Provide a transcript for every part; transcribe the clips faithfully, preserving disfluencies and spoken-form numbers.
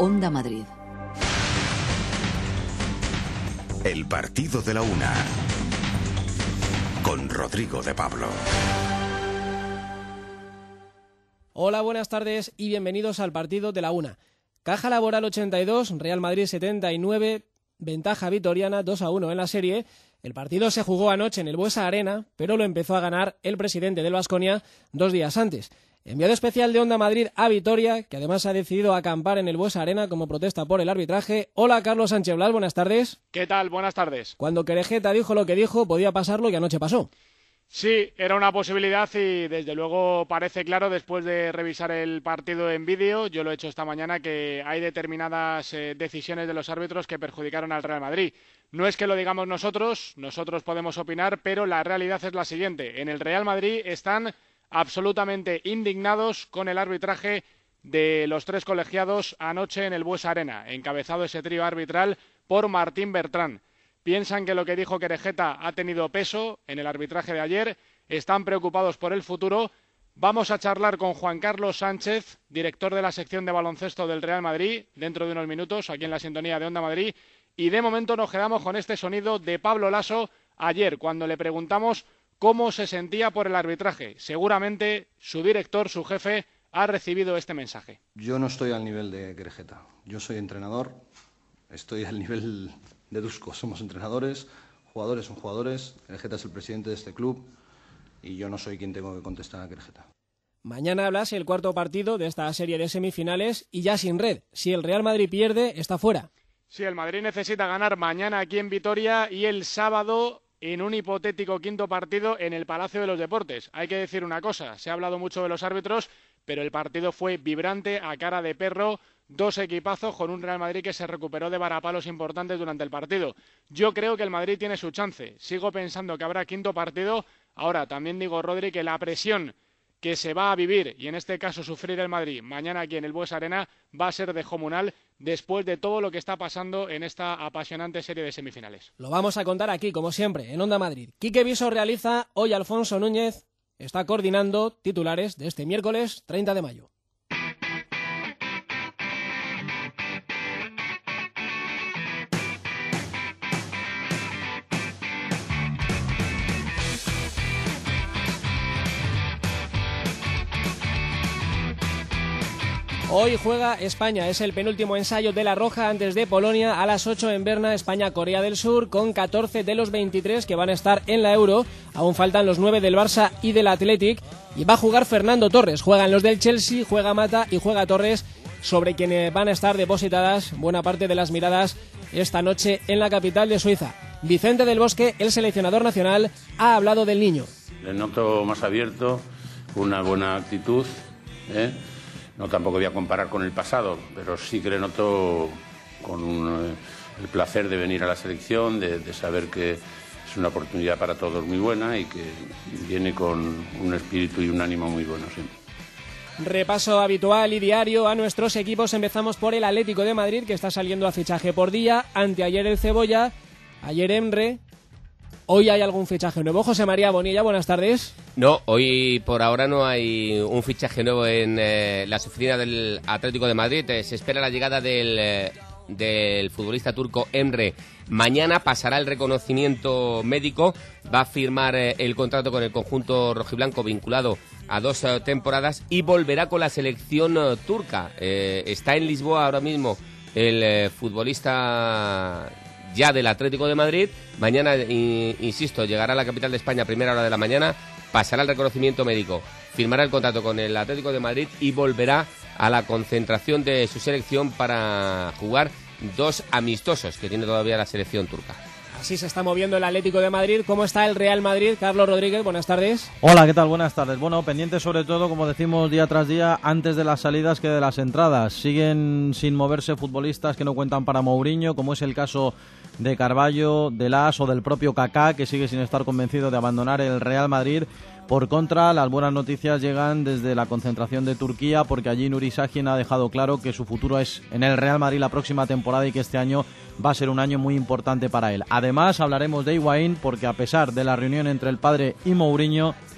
Onda Madrid. El partido de la una, con Rodrigo de Pablo. Hola, buenas tardes y bienvenidos al partido de la una. Caja Laboral ochenta y dos, Real Madrid setenta y nueve, ventaja vitoriana dos a uno en la serie. El partido se jugó anoche en el Buesa Arena, pero lo empezó a ganar el presidente del Baskonia dos días antes. Enviado especial de Onda Madrid a Vitoria, que además ha decidido acampar en el Buesa Arena como protesta por el arbitraje. Hola, Carlos Sánchez Blas, buenas tardes. ¿Qué tal? Buenas tardes. Cuando Querejeta dijo lo que dijo, podía pasar lo que anoche pasó. Sí, era una posibilidad y desde luego parece claro después de revisar el partido en vídeo, yo lo he hecho esta mañana, que hay determinadas eh, decisiones de los árbitros que perjudicaron al Real Madrid. No es que lo digamos nosotros, nosotros podemos opinar, pero la realidad es la siguiente. En el Real Madrid están absolutamente indignados con el arbitraje de los tres colegiados anoche en el Buesa Arena, encabezado ese trío arbitral por Martín Bertrán. Piensan que lo que dijo Querejeta ha tenido peso en el arbitraje de ayer, están preocupados por el futuro. Vamos a charlar con Juan Carlos Sánchez, director de la sección de baloncesto del Real Madrid, dentro de unos minutos, aquí en la sintonía de Onda Madrid, y de momento nos quedamos con este sonido de Pablo Laso ayer, cuando le preguntamos cómo se sentía por el arbitraje. Seguramente su director, su jefe, ha recibido este mensaje. Yo no estoy al nivel de Querejeta, yo soy entrenador, estoy al nivel de Dusko, somos entrenadores, jugadores son jugadores, Querejeta es el presidente de este club y yo no soy quien tengo que contestar a Querejeta. Mañana hablas el cuarto partido de esta serie de semifinales y ya sin red. Si el Real Madrid pierde, está fuera. Sí, el Madrid necesita ganar mañana aquí en Vitoria y el sábado en un hipotético quinto partido en el Palacio de los Deportes. Hay que decir una cosa, se ha hablado mucho de los árbitros, pero el partido fue vibrante, a cara de perro, dos equipazos con un Real Madrid que se recuperó de varapalos importantes durante el partido. Yo creo que el Madrid tiene su chance, sigo pensando que habrá quinto partido. Ahora, también digo, Rodri, que la presión que se va a vivir, y en este caso sufrir el Madrid mañana aquí en el Buesa Arena, va a ser descomunal después de todo lo que está pasando en esta apasionante serie de semifinales. Lo vamos a contar aquí, como siempre, en Onda Madrid. Quique Viso realiza, hoy Alfonso Núñez está coordinando titulares de este miércoles treinta de mayo. Hoy juega España, es el penúltimo ensayo de La Roja antes de Polonia a las ocho en Berna, España-Corea del Sur, con catorce de los veintitrés que van a estar en la Euro. Aún faltan los nueve del Barça y del Athletic, y va a jugar Fernando Torres. Juegan los del Chelsea, juega Mata y juega Torres, sobre quienes van a estar depositadas buena parte de las miradas esta noche en la capital de Suiza. Vicente del Bosque, el seleccionador nacional, ha hablado del niño. Le noto más abierto, con una buena actitud, ¿eh? No tampoco voy a comparar con el pasado, pero sí que le noto con un, eh, el placer de venir a la selección, de, de saber que es una oportunidad para todos muy buena y que viene con un espíritu y un ánimo muy bueno siempre. Repaso habitual y diario a nuestros equipos. Empezamos por el Atlético de Madrid, que está saliendo a fichaje por día. Anteayer el Cebolla, ayer Emre. ¿Hoy hay algún fichaje nuevo? José María Bonilla, buenas tardes. No, hoy por ahora no hay un fichaje nuevo en eh, las oficinas del Atlético de Madrid. Eh, se espera la llegada del, eh, del futbolista turco Emre. Mañana pasará el reconocimiento médico, va a firmar eh, el contrato con el conjunto rojiblanco vinculado a dos eh, temporadas y volverá con la selección eh, turca. Eh, está en Lisboa ahora mismo el eh, futbolista ya del Atlético de Madrid. Mañana, insisto, llegará a la capital de España a primera hora de la mañana, pasará el reconocimiento médico, firmará el contrato con el Atlético de Madrid y volverá a la concentración de su selección para jugar dos amistosos que tiene todavía la selección turca. Así se está moviendo el Atlético de Madrid. ¿Cómo está el Real Madrid? Carlos Rodríguez, buenas tardes. Hola, ¿qué tal? Buenas tardes. Bueno, pendiente sobre todo, como decimos día tras día, antes de las salidas que de las entradas. Siguen sin moverse futbolistas que no cuentan para Mourinho, como es el caso de Carballo, de Las o del propio Kaká, que sigue sin estar convencido de abandonar el Real Madrid. Por contra, las buenas noticias llegan desde la concentración de Turquía, porque allí Nuri Sahin ha dejado claro que su futuro es en el Real Madrid la próxima temporada y que este año va a ser un año muy importante para él. Además, hablaremos de Higuaín, porque a pesar de la reunión entre el padre y Mourinho,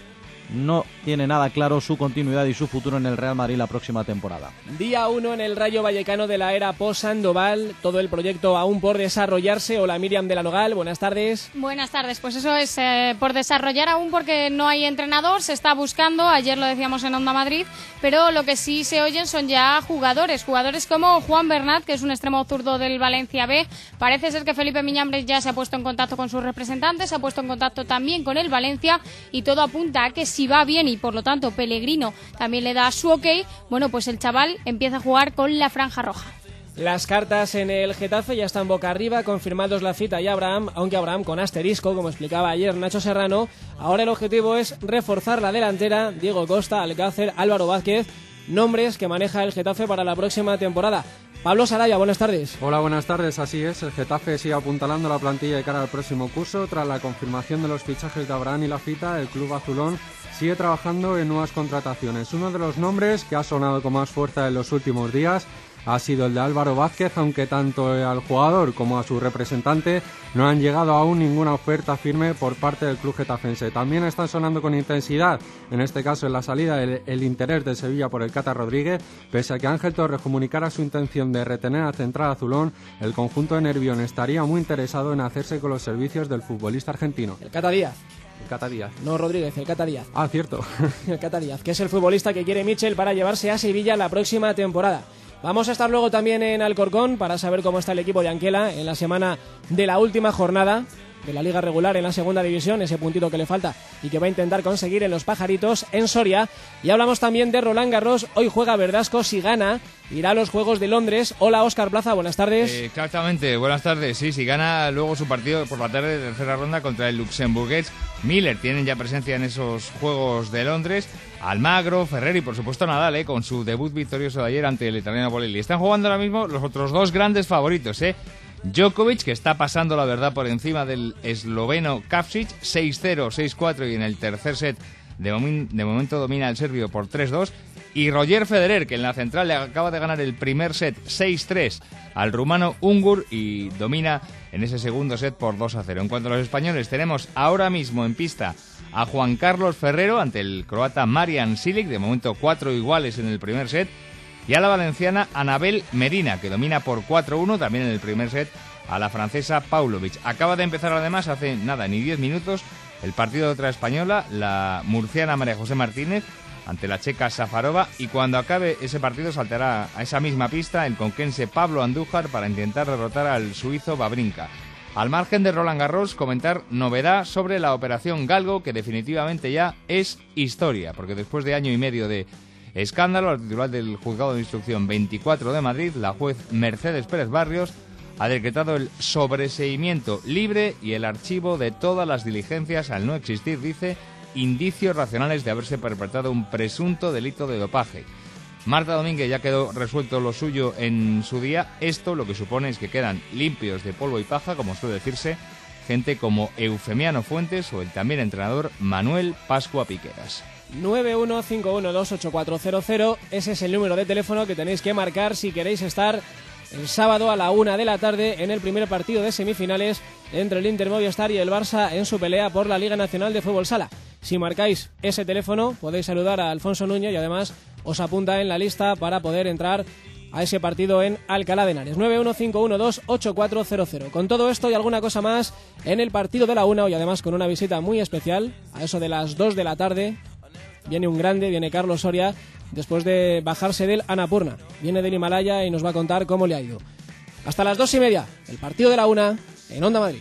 no tiene nada claro su continuidad y su futuro en el Real Madrid la próxima temporada. Día uno en el Rayo Vallecano de la era post-Sandoval, todo el proyecto aún por desarrollarse. Hola Miriam de la Nogal, buenas tardes. Buenas tardes, pues eso es eh, por desarrollar aún porque no hay entrenador, se está buscando, ayer lo decíamos en Onda Madrid, pero lo que sí se oyen son ya jugadores, jugadores como Juan Bernat, que es un extremo zurdo del Valencia B. Parece ser que Felipe Miñambres ya se ha puesto en contacto con sus representantes, se ha puesto en contacto también con el Valencia y todo apunta a que si va bien y por lo tanto Pellegrino también le da su ok, bueno, pues el chaval empieza a jugar con la franja roja. Las cartas en el Getafe ya están boca arriba, confirmados la cita y Abraham, aunque Abraham con asterisco, como explicaba ayer Nacho Serrano. Ahora el objetivo es reforzar la delantera, Diego Costa, Alcácer, Álvaro Vázquez, nombres que maneja el Getafe para la próxima temporada. Pablo Sarabia, buenas tardes. Hola, buenas tardes, así es, el Getafe sigue apuntalando la plantilla de cara al próximo curso. Tras la confirmación de los fichajes de Abraham y Lafita, el club azulón sigue trabajando en nuevas contrataciones. Uno de los nombres que ha sonado con más fuerza en los últimos días ha sido el de Álvaro Vázquez, aunque tanto al jugador como a su representante no han llegado aún ninguna oferta firme por parte del club getafense. También están sonando con intensidad, en este caso en la salida, el, el interés de Sevilla por el Cata Rodríguez. Pese a que Ángel Torres comunicara su intención de retener al central azulón, el conjunto de Nervión estaría muy interesado en hacerse con los servicios del futbolista argentino. El Cata Díaz. El Cata Díaz. No Rodríguez, el Cata Díaz. Ah, cierto. El Cata Díaz, que es el futbolista que quiere Michel para llevarse a Sevilla la próxima temporada. Vamos a estar luego también en Alcorcón para saber cómo está el equipo de Anquela en la semana de la última jornada de la Liga Regular en la segunda división, ese puntito que le falta y que va a intentar conseguir en los Pajaritos en Soria. Y hablamos también de Roland Garros. Hoy juega Verdasco, si gana irá a los Juegos de Londres. Hola Óscar Plaza, buenas tardes. Eh, exactamente, buenas tardes. Sí, si gana luego su partido por la tarde de tercera ronda contra el luxemburgués Miller. Tienen ya presencia en esos Juegos de Londres Almagro, Ferrer y por supuesto Nadal, eh, con su debut victorioso de ayer ante el italiano Polelli. Están jugando ahora mismo los otros dos grandes favoritos, eh. Djokovic, que está pasando la verdad por encima del esloveno Kavčić, seis cero, seis cuatro, y en el tercer set de, momen- de momento domina el serbio por tres dos. Y Roger Federer, que en la central le acaba de ganar el primer set seis tres al rumano Ungur y domina en ese segundo set por dos a cero. En cuanto a los españoles, tenemos ahora mismo en pista a Juan Carlos Ferrero ante el croata Marian Cilic, de momento cuatro iguales en el primer set. Y a la valenciana Anabel Medina, que domina por cuatro uno también en el primer set a la francesa Paulovic. Acaba de empezar además hace nada, ni diez minutos, el partido de otra española, la murciana María José Martínez, ante la checa Safarova, y cuando acabe ese partido saltará a esa misma pista el conquense Pablo Andújar para intentar derrotar al suizo Wawrinka. Al margen de Roland Garros, comentar novedad sobre la operación Galgo, que definitivamente ya es historia, porque después de año y medio de escándalo, al titular del Juzgado de Instrucción veinticuatro de Madrid, la juez Mercedes Pérez Barrios ha decretado el sobreseimiento libre y el archivo de todas las diligencias al no existir, dice, indicios racionales de haberse perpetrado un presunto delito de dopaje. Marta Domínguez ya quedó resuelto lo suyo en su día. Esto lo que supone es que quedan limpios de polvo y paja, como suele decirse, gente como Eufemiano Fuentes o el también entrenador Manuel Pascua Piqueras. nueve uno cinco uno dos ocho cuatro cero cero, ese es el número de teléfono que tenéis que marcar si queréis estar el sábado a la una de la tarde en el primer partido de semifinales entre el Inter Movistar y el Barça en su pelea por la Liga Nacional de Fútbol Sala. Si marcáis ese teléfono podéis saludar a Alfonso Nuño y además os apunta en la lista para poder entrar a ese partido en Alcalá de Henares. nueve uno cinco uno dos ocho cuatro cero cero. Con todo esto y alguna cosa más en el partido de la una, y además con una visita muy especial a eso de las dos de la tarde. Viene un grande, viene Carlos Soria, después de bajarse del Annapurna. Viene del Himalaya y nos va a contar cómo le ha ido. Hasta las dos y media, el partido de la una en Onda Madrid.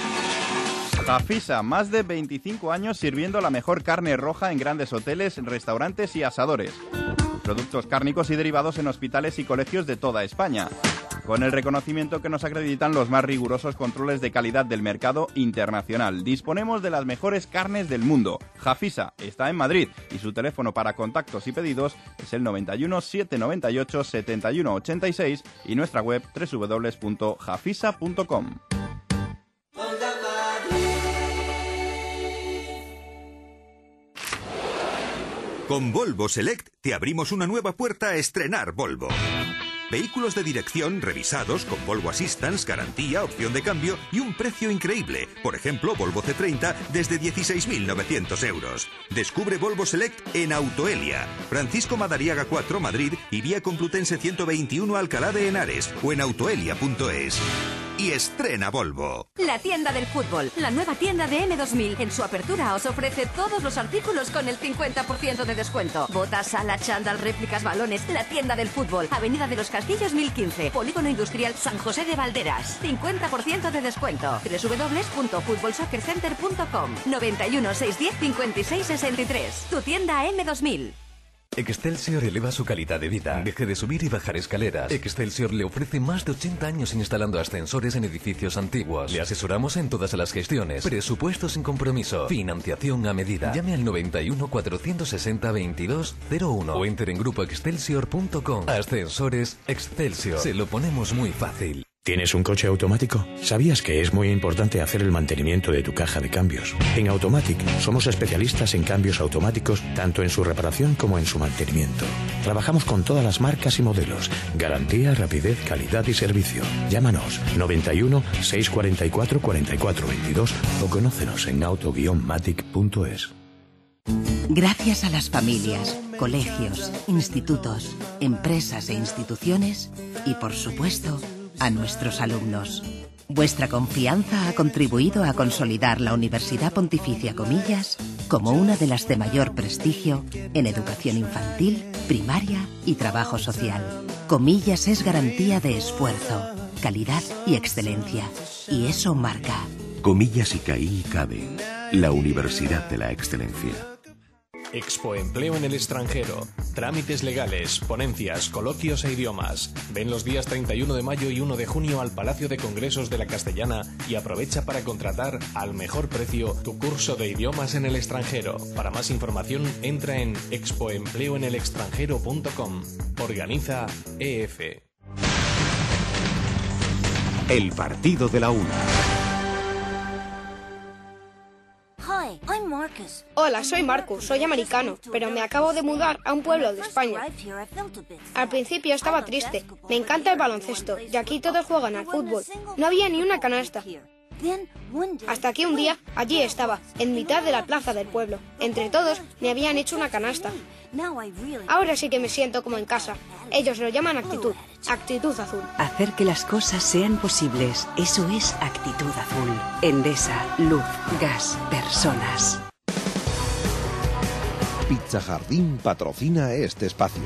Jafisa, más de veinticinco años sirviendo la mejor carne roja en grandes hoteles, restaurantes y asadores. Productos cárnicos y derivados en hospitales y colegios de toda España, con el reconocimiento que nos acreditan los más rigurosos controles de calidad del mercado internacional. Disponemos de las mejores carnes del mundo. Jafisa está en Madrid y su teléfono para contactos y pedidos es el noventa y uno, setecientos noventa y ocho, setenta y uno ochenta y seis y nuestra web doble u doble u doble u punto jafisa punto com. Con Volvo Select te abrimos una nueva puerta a estrenar Volvo. Vehículos de dirección revisados con Volvo Assistance, garantía, opción de cambio y un precio increíble. Por ejemplo, Volvo C treinta desde dieciséis mil novecientos euros. Descubre Volvo Select en Autoelia, Francisco Madariaga cuatro, Madrid y Vía Complutense ciento veintiuno, Alcalá de Henares, o en autoelia punto es. Y estrena Volvo. La tienda del fútbol, la nueva tienda de M dos mil. En su apertura os ofrece todos los artículos con el cincuenta por ciento de descuento. Botas, sala, chándal, réplicas, balones. La tienda del fútbol, Avenida de los Castillos mil quince, Polígono Industrial San José de Valderas. cincuenta por ciento de descuento. doble u doble u doble u punto fútbol soccer center punto com. noventa y uno, seiscientos diez, cincuenta y seis sesenta y tres. Tu tienda M dos mil. Excelsior eleva su calidad de vida. Deje de subir y bajar escaleras. Excelsior le ofrece más de ochenta años instalando ascensores en edificios antiguos. Le asesoramos en todas las gestiones. Presupuesto sin compromiso. Financiación a medida. Llame al noventa y uno, cuatrocientos sesenta, veintidós cero uno o entre en grupo excelsior punto com. Ascensores Excelsior. Se lo ponemos muy fácil. ¿Tienes un coche automático? ¿Sabías que es muy importante hacer el mantenimiento de tu caja de cambios? En Automatic somos especialistas en cambios automáticos, tanto en su reparación como en su mantenimiento. Trabajamos con todas las marcas y modelos. Garantía, rapidez, calidad y servicio. Llámanos noventa y uno, seiscientos cuarenta y cuatro, cuarenta y cuatro veintidós o conócenos en auto guion matic punto es. Gracias a las familias, colegios, institutos, empresas e instituciones y, por supuesto, a nuestros alumnos. Vuestra confianza ha contribuido a consolidar la Universidad Pontificia Comillas como una de las de mayor prestigio en educación infantil, primaria y trabajo social. Comillas es garantía de esfuerzo, calidad y excelencia. Y eso marca. Comillas y Caí y Cabe, la Universidad de la Excelencia. Expo Empleo en el extranjero. Trámites legales, ponencias, coloquios e idiomas. Ven los días treinta y uno de mayo y uno de junio al Palacio de Congresos de la Castellana y aprovecha para contratar al mejor precio tu curso de idiomas en el extranjero. Para más información entra en expo empleo en el extranjero punto com. Organiza E F. El partido de la una. Hola, soy Marcus, soy americano, pero me acabo de mudar a un pueblo de España. Al principio estaba triste, me encanta el baloncesto y aquí todos juegan al fútbol. No había ni una canasta. Hasta que un día, allí estaba, en mitad de la plaza del pueblo. Entre todos me habían hecho una canasta. Ahora sí que me siento como en casa. Ellos lo llaman actitud, actitud azul. Hacer que las cosas sean posibles, eso es actitud azul. Endesa, luz, gas, personas. Pizza Jardín patrocina este espacio.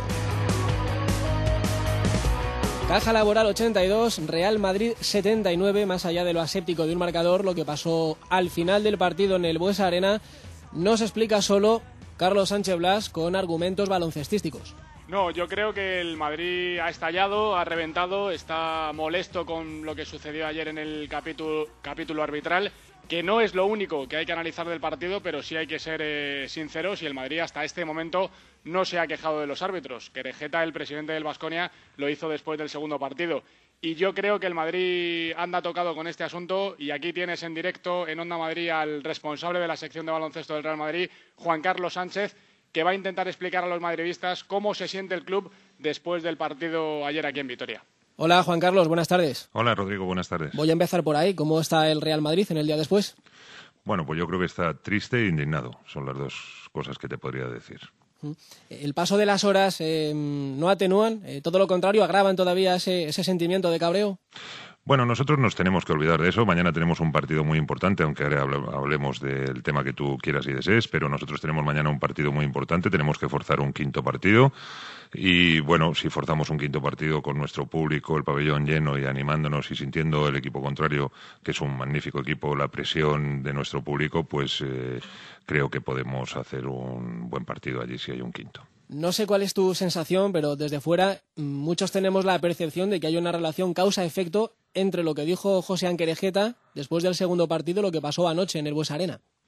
Caja Laboral ochenta y dos, Real Madrid setenta y nueve, más allá de lo aséptico de un marcador, lo que pasó al final del partido en el Buesa Arena nos explica solo Carlos Sánchez Blas con argumentos baloncestísticos. No, yo creo que el Madrid ha estallado, ha reventado, está molesto con lo que sucedió ayer en el capítulo, capítulo arbitral, que no es lo único que hay que analizar del partido, pero sí hay que ser eh, sinceros, y el Madrid hasta este momento no se ha quejado de los árbitros. Querejeta, el presidente del Baskonia, lo hizo después del segundo partido. Y yo creo que el Madrid anda tocado con este asunto, y aquí tienes en directo en Onda Madrid al responsable de la sección de baloncesto del Real Madrid, Juan Carlos Sánchez, que va a intentar explicar a los madridistas cómo se siente el club después del partido ayer aquí en Vitoria. Hola, Juan Carlos, buenas tardes. Hola, Rodrigo, buenas tardes. Voy a empezar por ahí. ¿Cómo está el Real Madrid en el día después? Bueno, pues yo creo que está triste e indignado. Son las dos cosas que te podría decir. El paso de las horas eh, no atenúan, eh, todo lo contrario, agravan todavía ese, ese sentimiento de cabreo. Bueno, nosotros nos tenemos que olvidar de eso. Mañana tenemos un partido muy importante, aunque ahora hablemos del tema que tú quieras y desees, pero nosotros tenemos mañana un partido muy importante, tenemos que forzar un quinto partido. Y bueno, si forzamos un quinto partido con nuestro público, el pabellón lleno y animándonos y sintiendo el equipo contrario, que es un magnífico equipo, la presión de nuestro público, pues eh, creo que podemos hacer un buen partido allí si hay un quinto. No sé cuál es tu sensación, pero desde fuera muchos tenemos la percepción de que hay una relación causa-efecto entre lo que dijo José Querejeta después del segundo partido y lo que pasó anoche en el Buesa Arena.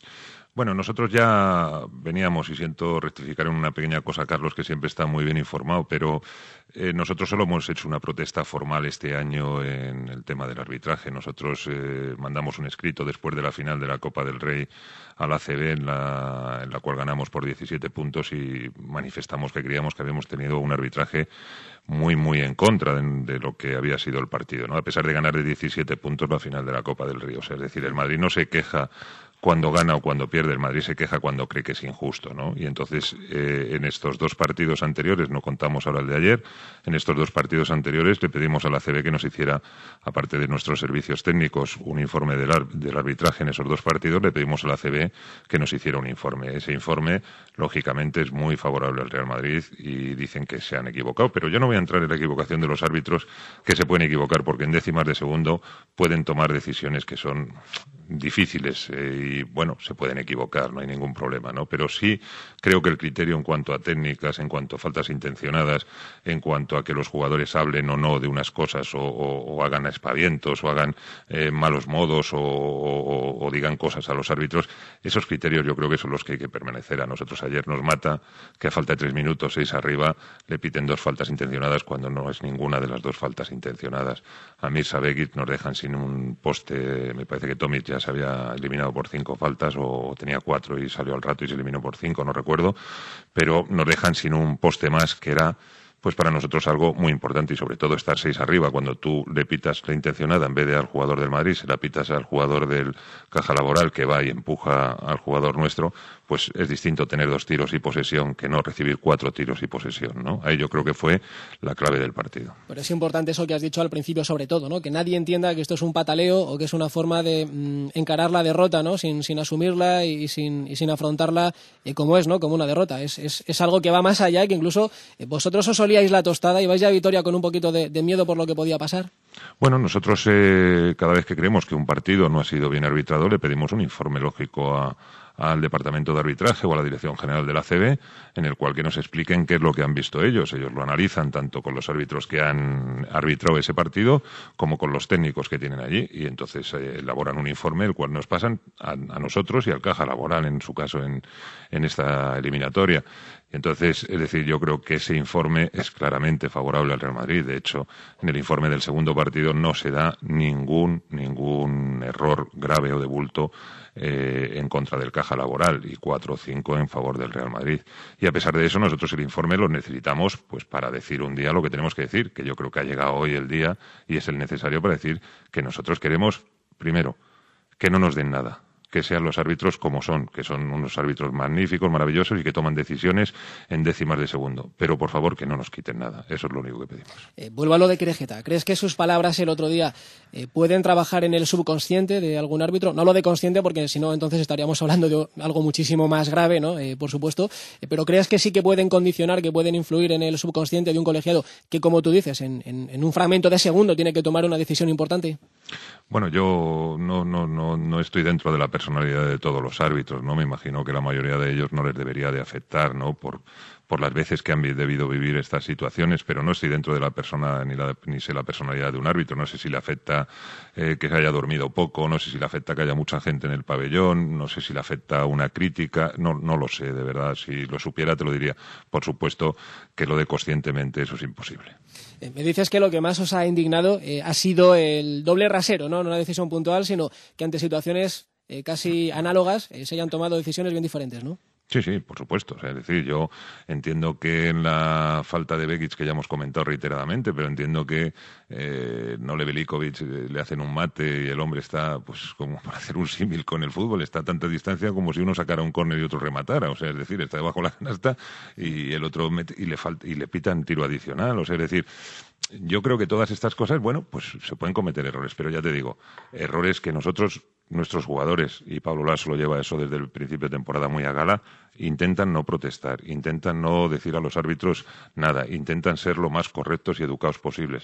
Bueno, nosotros ya veníamos, y siento rectificar en una pequeña cosa, Carlos, que siempre está muy bien informado, pero eh, nosotros solo hemos hecho una protesta formal este año en el tema del arbitraje. Nosotros eh, mandamos un escrito después de la final de la Copa del Rey a la A C B, en la, en la cual ganamos por diecisiete puntos, y manifestamos que creíamos que habíamos tenido un arbitraje muy, muy en contra de, de lo que había sido el partido, ¿no? A pesar de ganar de diecisiete puntos la final de la Copa del Rey. O sea, es decir, el Madrid no se queja cuando gana o cuando pierde, el Madrid se queja cuando cree que es injusto, ¿no? Y entonces, eh, en estos dos partidos anteriores, no contamos ahora el de ayer, en estos dos partidos anteriores le pedimos a la A C B que nos hiciera, aparte de nuestros servicios técnicos, un informe del, ar del arbitraje en esos dos partidos. Le pedimos a la A C B que nos hiciera un informe. Ese informe, lógicamente, es muy favorable al Real Madrid y dicen que se han equivocado, pero yo no voy a entrar en la equivocación de los árbitros, que se pueden equivocar porque en décimas de segundo pueden tomar decisiones que son difíciles eh, y, bueno, se pueden equivocar, no hay ningún problema, ¿no? Pero sí creo que el criterio en cuanto a técnicas, en cuanto a faltas intencionadas, en cuanto a que los jugadores hablen o no de unas cosas, o, o, o hagan aspavientos, o hagan eh, malos modos, o, o, o digan cosas a los árbitros, esos criterios yo creo que son los que hay que permanecer. A nosotros ayer nos mata que a falta de tres minutos, seis arriba, le piten dos faltas intencionadas cuando no es ninguna de las dos faltas intencionadas. A Mirza Begic nos dejan sin un poste, me parece que Tomic ya se había eliminado por cinco faltas, o tenía cuatro y salió al rato y se eliminó por cinco, no recuerdo, pero nos dejan sin un poste más, que era pues para nosotros algo muy importante, y sobre todo estar seis arriba. Cuando tú le pitas la intencionada en vez de al jugador del Madrid, se la pitas al jugador del Caja Laboral, que va y empuja al jugador nuestro, pues es distinto tener dos tiros y posesión que no recibir cuatro tiros y posesión, ¿no? Ahí yo creo que fue la clave del partido. Pero es importante eso que has dicho al principio, sobre todo, ¿no? Que nadie entienda que esto es un pataleo o que es una forma de mmm, encarar la derrota, ¿no? Sin, sin asumirla y sin, y sin afrontarla eh, como es, ¿no? Como una derrota. Es, es, es algo que va más allá, que incluso eh, vosotros os olíais la tostada y vais ya a Vitoria con un poquito de, de miedo por lo que podía pasar. Bueno, nosotros eh, cada vez que creemos que un partido no ha sido bien arbitrado, le pedimos un informe lógico a al Departamento de Arbitraje o a la Dirección General de la A C B, en el cual que nos expliquen qué es lo que han visto ellos. Ellos lo analizan tanto con los árbitros que han arbitrado ese partido como con los técnicos que tienen allí, y entonces eh, elaboran un informe el cual nos pasan a, a nosotros y al Caja Laboral, en su caso, en, en esta eliminatoria. Y entonces, es decir, yo creo que ese informe es claramente favorable al Real Madrid. De hecho, en el informe del segundo partido no se da ningún, ningún error grave o de bulto eh, en contra del Caja Laboral, y cuatro o cinco en favor del Real Madrid. Y a pesar de eso, nosotros el informe lo necesitamos pues para decir un día lo que tenemos que decir, que yo creo que ha llegado hoy el día y es el necesario para decir que nosotros queremos, primero, que no nos den nada, que sean los árbitros como son, que son unos árbitros magníficos, maravillosos y que toman decisiones en décimas de segundo. Pero, por favor, que no nos quiten nada. Eso es lo único que pedimos. Eh, vuelvo a lo de Querejeta. ¿Crees que sus palabras el otro día eh, pueden trabajar en el subconsciente de algún árbitro? No lo de consciente, porque si no, entonces estaríamos hablando de algo muchísimo más grave, ¿no? Eh, por supuesto. Eh, pero ¿crees que sí que pueden condicionar, que pueden influir en el subconsciente de un colegiado que, como tú dices, en, en, en un fragmento de segundo tiene que tomar una decisión importante? Bueno, yo no, no, no, no estoy dentro de la personalidad de todos los árbitros, ¿no? Me imagino que la mayoría de ellos no les debería de afectar, ¿no? Por, por las veces que han debido vivir estas situaciones, pero no estoy dentro de la persona, ni, la, ni sé la personalidad de un árbitro. No sé si le afecta eh, que se haya dormido poco, no sé si le afecta que haya mucha gente en el pabellón, no sé si le afecta una crítica, no, no lo sé, de verdad. Si lo supiera te lo diría. Por supuesto que lo de conscientemente eso es imposible. Eh, me dices que lo que más os ha indignado eh, ha sido el doble rasero, ¿no? No una decisión puntual, sino que ante situaciones eh, casi análogas eh, se hayan tomado decisiones bien diferentes, ¿no? Sí, sí, por supuesto. O sea, es decir, yo entiendo que en la falta de Begic, que ya hemos comentado reiteradamente, pero entiendo que eh, Nole Velikovic eh, le hacen un mate y el hombre está, pues, como para hacer un símil con el fútbol, está a tanta distancia como si uno sacara un córner y otro rematara. O sea, es decir, está debajo de la canasta y el otro mete, y le falta, y le pitan tiro adicional. O sea, es decir, yo creo que todas estas cosas, bueno, pues se pueden cometer errores, pero ya te digo, errores que nosotros, nuestros jugadores, y Pablo Laso lo lleva eso desde el principio de temporada muy a gala, intentan no protestar, intentan no decir a los árbitros nada, intentan ser lo más correctos y educados posibles.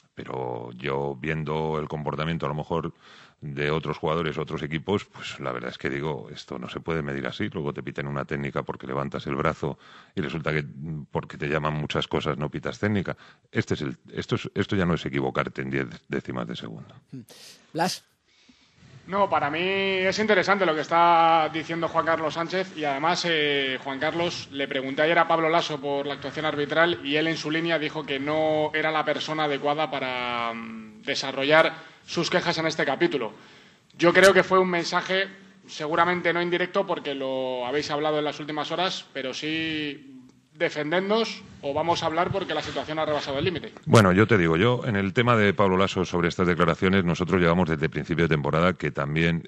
Pero yo, viendo el comportamiento a lo mejor de otros jugadores, otros equipos, pues la verdad es que digo, esto no se puede medir así. Luego te piten una técnica porque levantas el brazo y resulta que porque te llaman muchas cosas no pitas técnica. Este es el, esto, es, esto ya no es equivocarte en diez décimas de segundo. Blas. No, para mí es interesante lo que está diciendo Juan Carlos Sánchez y además eh, Juan Carlos le pregunté ayer a Pablo Laso por la actuación arbitral y él en su línea dijo que no era la persona adecuada para um, desarrollar sus quejas en este capítulo. Yo creo que fue un mensaje seguramente no indirecto porque lo habéis hablado en las últimas horas, pero sí defendednos o vamos a hablar porque la situación ha rebasado el límite. Bueno, yo te digo, yo en el tema de Pablo Laso sobre estas declaraciones, nosotros llevamos desde el principio de temporada que también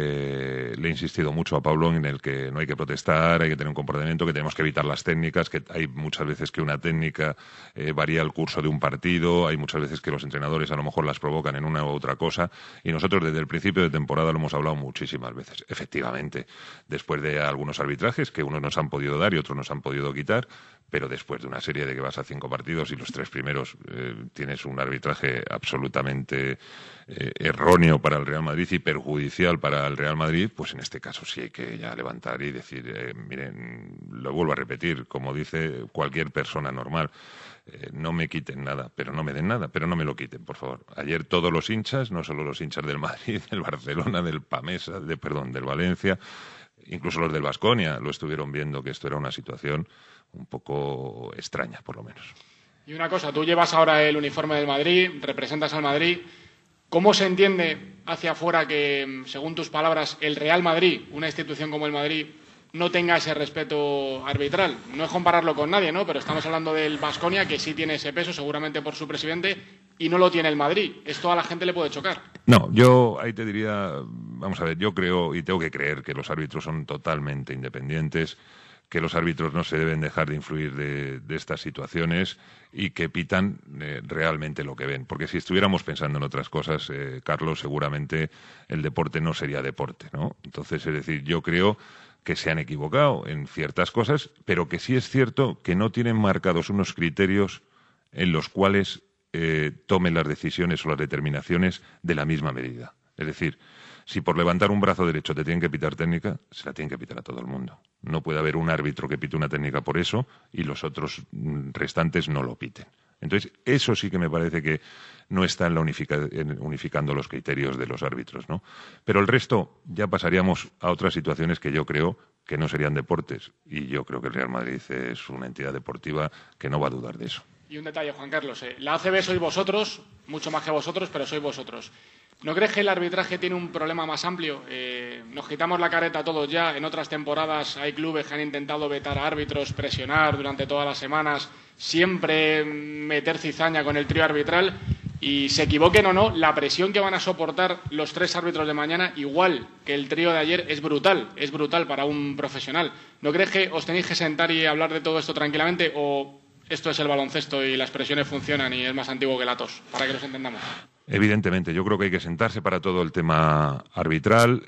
eh, le he insistido mucho a Pablo en el que no hay que protestar, hay que tener un comportamiento, que tenemos que evitar las técnicas, que hay muchas veces que una técnica eh, varía el curso de un partido, hay muchas veces que los entrenadores a lo mejor las provocan en una u otra cosa, y nosotros desde el principio de temporada lo hemos hablado muchísimas veces. Efectivamente, después de algunos arbitrajes que unos nos han podido dar y otros nos han podido quitar, pero después de una serie de que vas a cinco partidos y los tres primeros eh, tienes un arbitraje absolutamente eh, erróneo para el Real Madrid y perjudicial para el Real Madrid, pues en este caso sí hay que ya levantar y decir, eh, miren, lo vuelvo a repetir, como dice cualquier persona normal, eh, no me quiten nada, pero no me den nada, pero no me lo quiten, por favor. Ayer todos los hinchas, no solo los hinchas del Madrid, del Barcelona, del Pamesa, de, perdón, del Valencia, incluso los del Baskonia lo estuvieron viendo que esto era una situación un poco extraña, por lo menos. Y una cosa, tú llevas ahora el uniforme del Madrid, representas al Madrid. ¿Cómo se entiende hacia afuera que, según tus palabras, el Real Madrid, una institución como el Madrid, no tenga ese respeto arbitral? No es compararlo con nadie, ¿no? Pero estamos hablando del Baskonia, que sí tiene ese peso, seguramente por su presidente, y no lo tiene el Madrid. Esto a la gente le puede chocar. No, yo ahí te diría, vamos a ver, yo creo y tengo que creer que los árbitros son totalmente independientes, que los árbitros no se deben dejar de influir de, de estas situaciones y que pitan eh, realmente lo que ven. Porque si estuviéramos pensando en otras cosas, eh, Carlos, seguramente el deporte no sería deporte, ¿no? Entonces, es decir, yo creo que se han equivocado en ciertas cosas, pero que sí es cierto que no tienen marcados unos criterios en los cuales eh, tomen las decisiones o las determinaciones de la misma medida. Es decir, si por levantar un brazo derecho te tienen que pitar técnica, se la tienen que pitar a todo el mundo. No puede haber un árbitro que pite una técnica por eso y los otros restantes no lo piten. Entonces, eso sí que me parece que no está en la unifica, en unificando los criterios de los árbitros, ¿no? Pero el resto ya pasaríamos a otras situaciones que yo creo que no serían deportes. Y yo creo que el Real Madrid es una entidad deportiva que no va a dudar de eso. Y un detalle, Juan Carlos. Eh, la A C B sois vosotros, mucho más que vosotros, pero sois vosotros. ¿No crees que el arbitraje tiene un problema más amplio? Eh, nos quitamos la careta todos ya. En otras temporadas hay clubes que han intentado vetar a árbitros, presionar durante todas las semanas, siempre meter cizaña con el trío arbitral. Y se equivoquen o no, la presión que van a soportar los tres árbitros de mañana, igual que el trío de ayer, es brutal. Es brutal para un profesional. ¿No crees que os tenéis que sentar y hablar de todo esto tranquilamente o esto es el baloncesto y las presiones funcionan y es más antiguo que la tos? Para que nos entendamos. Evidentemente, yo creo que hay que sentarse para todo el tema arbitral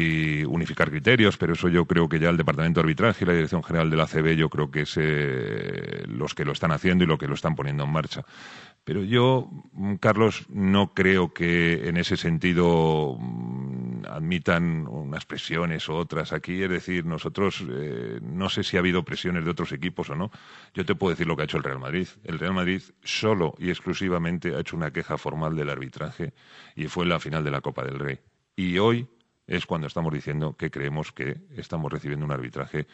y unificar criterios, pero eso yo creo que ya el Departamento de Arbitraje y la Dirección General de la A C B yo creo que es eh, los que lo están haciendo y los que lo están poniendo en marcha. Pero yo, Carlos, no creo que en ese sentido mmm, admitan unas presiones o otras aquí. Es decir, nosotros, eh, no sé si ha habido presiones de otros equipos o no. Yo te puedo decir lo que ha hecho el Real Madrid. El Real Madrid solo y exclusivamente ha hecho una queja formal del arbitraje y fue en la final de la Copa del Rey. Y hoy es cuando estamos diciendo que creemos que estamos recibiendo un arbitraje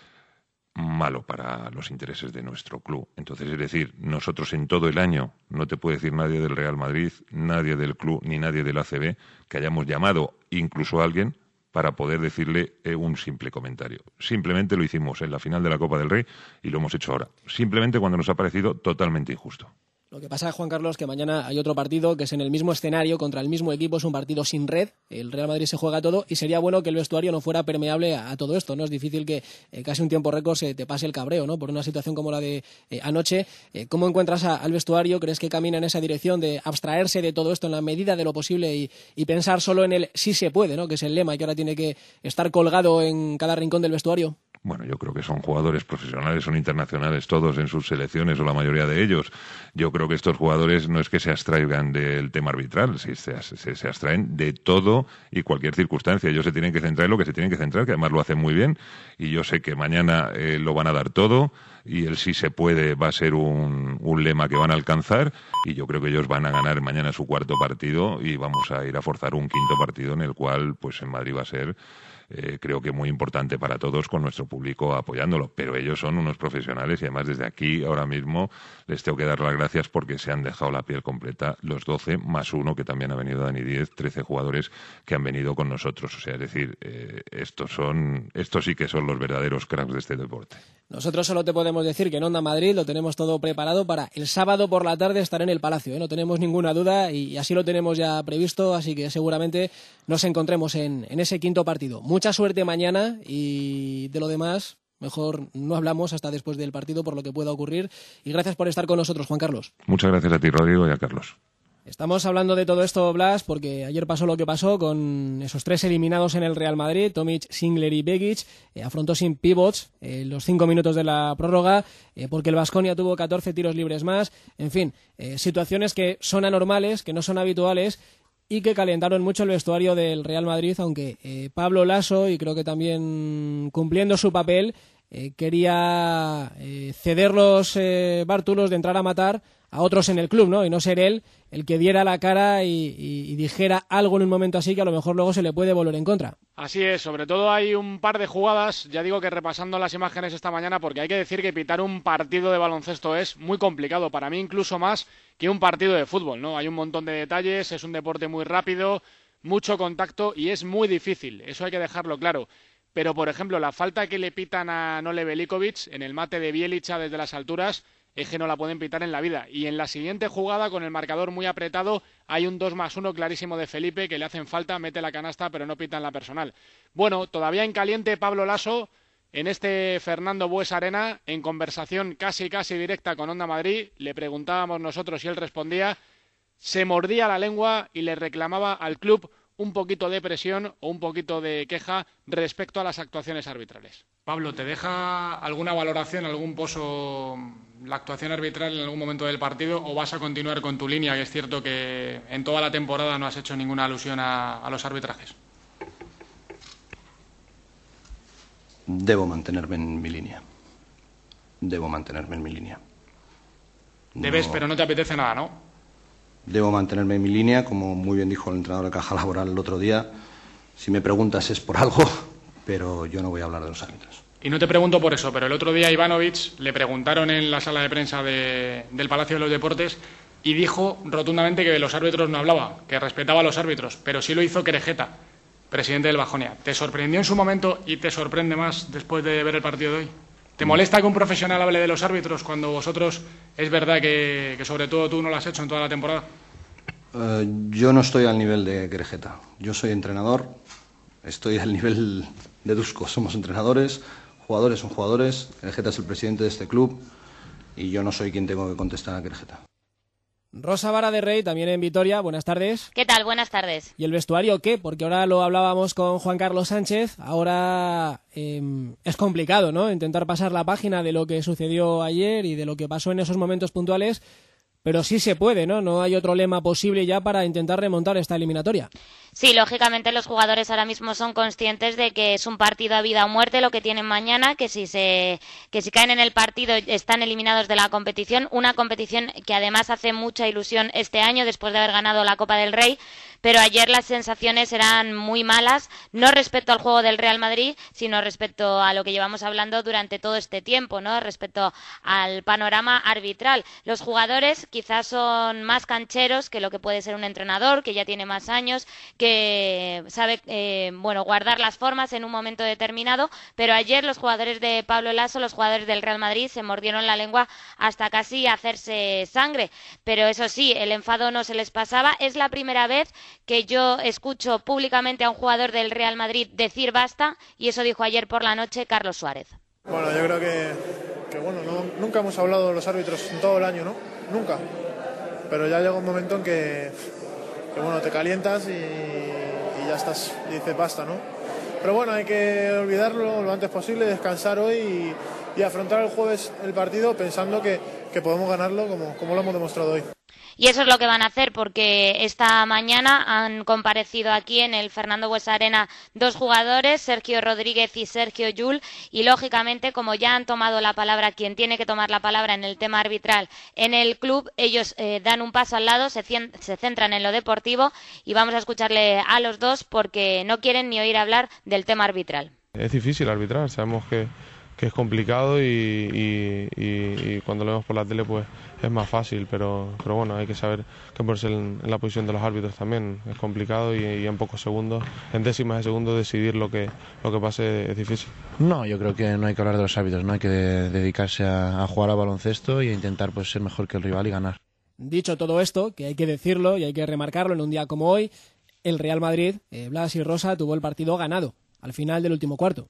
malo para los intereses de nuestro club. Entonces, es decir, nosotros en todo el año, no te puede decir nadie del Real Madrid, nadie del club, ni nadie del A C B, que hayamos llamado incluso a alguien para poder decirle eh, un simple comentario. Simplemente lo hicimos en la final de la Copa del Rey y lo hemos hecho ahora. Simplemente cuando nos ha parecido totalmente injusto. Lo que pasa, Juan Carlos, que mañana hay otro partido que es en el mismo escenario, contra el mismo equipo, es un partido sin red, el Real Madrid se juega todo y sería bueno que el vestuario no fuera permeable a, a todo esto, ¿no? Es difícil que eh, casi un tiempo récord se te pase el cabreo, ¿no? Por una situación como la de eh, anoche. Eh, ¿Cómo encuentras a, al vestuario? ¿Crees que camina en esa dirección de abstraerse de todo esto en la medida de lo posible y, y pensar solo en el sí se puede, ¿no? Que es el lema y que ahora tiene que estar colgado en cada rincón del vestuario? Bueno, yo creo que son jugadores profesionales, son internacionales todos en sus selecciones o la mayoría de ellos. Yo creo que estos jugadores no es que se abstraigan del tema arbitral, se, se, se abstraen de todo y cualquier circunstancia. Ellos se tienen que centrar en lo que se tienen que centrar, que además lo hacen muy bien y yo sé que mañana eh, lo van a dar todo y el sí se puede va a ser un, un lema que van a alcanzar, y yo creo que ellos van a ganar mañana su cuarto partido y vamos a ir a forzar un quinto partido en el cual pues en Madrid va a ser Eh, creo que muy importante para todos, con nuestro público apoyándolo, pero ellos son unos profesionales y además desde aquí ahora mismo les tengo que dar las gracias porque se han dejado la piel completa, los doce más uno que también ha venido Dani Díez, trece jugadores que han venido con nosotros, o sea, es decir, eh, estos son, estos sí que son los verdaderos cracks de este deporte. Nosotros solo te podemos decir que en Onda Madrid lo tenemos todo preparado para el sábado por la tarde estar en el Palacio, ¿eh? No tenemos ninguna duda y así lo tenemos ya previsto, así que seguramente nos encontremos en, en ese quinto partido. Mucha suerte mañana y de lo demás mejor no hablamos hasta después del partido por lo que pueda ocurrir, y gracias por estar con nosotros, Juan Carlos. Muchas gracias a ti, Rodrigo, y a Carlos. Estamos hablando de todo esto, Blas, porque ayer pasó lo que pasó con esos tres eliminados en el Real Madrid. Tomic, Singler y Begic eh, afrontó sin pivots eh, los cinco minutos de la prórroga, eh, porque el Baskonia tuvo catorce tiros libres más. En fin, eh, situaciones que son anormales, que no son habituales y que calentaron mucho el vestuario del Real Madrid, aunque eh, Pablo Laso, y creo que también cumpliendo su papel, eh, quería eh, ceder los eh, bártulos de entrar a matar a otros en el club, ¿no? Y no ser él el que diera la cara y, y, y dijera algo en un momento así que a lo mejor luego se le puede volver en contra. Así es, sobre todo hay un par de jugadas, ya digo que repasando las imágenes esta mañana, porque hay que decir que pitar un partido de baloncesto es muy complicado, para mí incluso más que un partido de fútbol, ¿no? Hay un montón de detalles, es un deporte muy rápido, mucho contacto y es muy difícil, eso hay que dejarlo claro. Pero, por ejemplo, la falta que le pitan a Nole Velikovic en el mate de Bjelica desde las alturas es que no la pueden pitar en la vida. Y en la siguiente jugada, con el marcador muy apretado, hay un dos más uno clarísimo de Felipe, que le hacen falta, mete la canasta, pero no pitan la personal. Bueno, todavía en caliente Pablo Laso, en este Fernando Bues Arena, en conversación casi casi directa con Onda Madrid, le preguntábamos nosotros y él respondía, se mordía la lengua y le reclamaba al club un poquito de presión o un poquito de queja respecto a las actuaciones arbitrales. Pablo, ¿te deja alguna valoración, algún pozo la actuación arbitral en algún momento del partido o vas a continuar con tu línea, que es cierto que en toda la temporada no has hecho ninguna alusión a, a los arbitrajes? Debo mantenerme en mi línea. Debo mantenerme en mi línea. Debes, no... pero no te apetece nada, ¿no? Debo mantenerme en mi línea, como muy bien dijo el entrenador de Caja Laboral el otro día. Si me preguntas es por algo, pero yo no voy a hablar de los árbitros. Y no te pregunto por eso, pero el otro día a Ivanovic le preguntaron en la sala de prensa de, del Palacio de los Deportes y dijo rotundamente que de los árbitros no hablaba, que respetaba a los árbitros, pero sí lo hizo Querejeta, presidente del Baskonia. ¿Te sorprendió en su momento y te sorprende más después de ver el partido de hoy? ¿Te molesta que un profesional hable de los árbitros cuando vosotros es verdad que, que sobre todo tú no lo has hecho en toda la temporada? Uh, yo no estoy al nivel de Querejeta. Yo soy entrenador, estoy al nivel de Dusko. Somos entrenadores, jugadores son jugadores. Querejeta es el presidente de este club y yo no soy quien tengo que contestar a Querejeta. Rosa Vara de Rey, también en Vitoria, buenas tardes. ¿Qué tal? Buenas tardes. ¿Y el vestuario qué? Porque ahora lo hablábamos con Juan Carlos Sánchez, ahora eh, es complicado, ¿no? Intentar pasar la página de lo que sucedió ayer y de lo que pasó en esos momentos puntuales, pero sí se puede, ¿no? No hay otro lema posible ya para intentar remontar esta eliminatoria. Sí, lógicamente los jugadores ahora mismo son conscientes de que es un partido a vida o muerte lo que tienen mañana, que si se que si caen en el partido están eliminados de la competición, una competición que además hace mucha ilusión este año después de haber ganado la Copa del Rey, pero ayer las sensaciones eran muy malas, no respecto al juego del Real Madrid, sino respecto a lo que llevamos hablando durante todo este tiempo, ¿no? Respecto al panorama arbitral. Los jugadores quizás son más cancheros que lo que puede ser un entrenador, que ya tiene más años, que sabe eh, bueno guardar las formas en un momento determinado, pero ayer los jugadores de Pablo Laso, los jugadores del Real Madrid, se mordieron la lengua hasta casi hacerse sangre, pero eso sí, el enfado no se les pasaba. Es la primera vez que yo escucho públicamente a un jugador del Real Madrid decir basta, y eso dijo ayer por la noche Carlos Suárez. Bueno, yo creo que, que bueno, no, nunca hemos hablado de los árbitros en todo el año, ¿no? Nunca, pero ya llega un momento en que que bueno, te calientas y, y ya estás, y dices basta, ¿no? Pero bueno, hay que olvidarlo lo antes posible, descansar hoy y, y afrontar el jueves el partido pensando que, que podemos ganarlo como, como lo hemos demostrado hoy. Y eso es lo que van a hacer, porque esta mañana han comparecido aquí en el Fernando Buesa-Arena dos jugadores, Sergio Rodríguez y Sergio Llull, y lógicamente, como ya han tomado la palabra quien tiene que tomar la palabra en el tema arbitral en el club, ellos eh, dan un paso al lado, se, se centran en lo deportivo, y vamos a escucharle a los dos porque no quieren ni oír hablar del tema arbitral. Es difícil arbitrar, sabemos que, que es complicado y, y, y, y cuando lo vemos por la tele pues es más fácil, pero, pero bueno, hay que saber que ponerse en, en la posición de los árbitros también es complicado y, y en pocos segundos, en décimas de segundo decidir lo que, lo que pase es difícil. No, yo creo que no hay que hablar de los árbitros, no hay que de, dedicarse a, a jugar a baloncesto y a intentar pues ser mejor que el rival y ganar. Dicho todo esto, que hay que decirlo y hay que remarcarlo en un día como hoy, el Real Madrid, eh, Blas y Rosa, tuvo el partido ganado al final del último cuarto.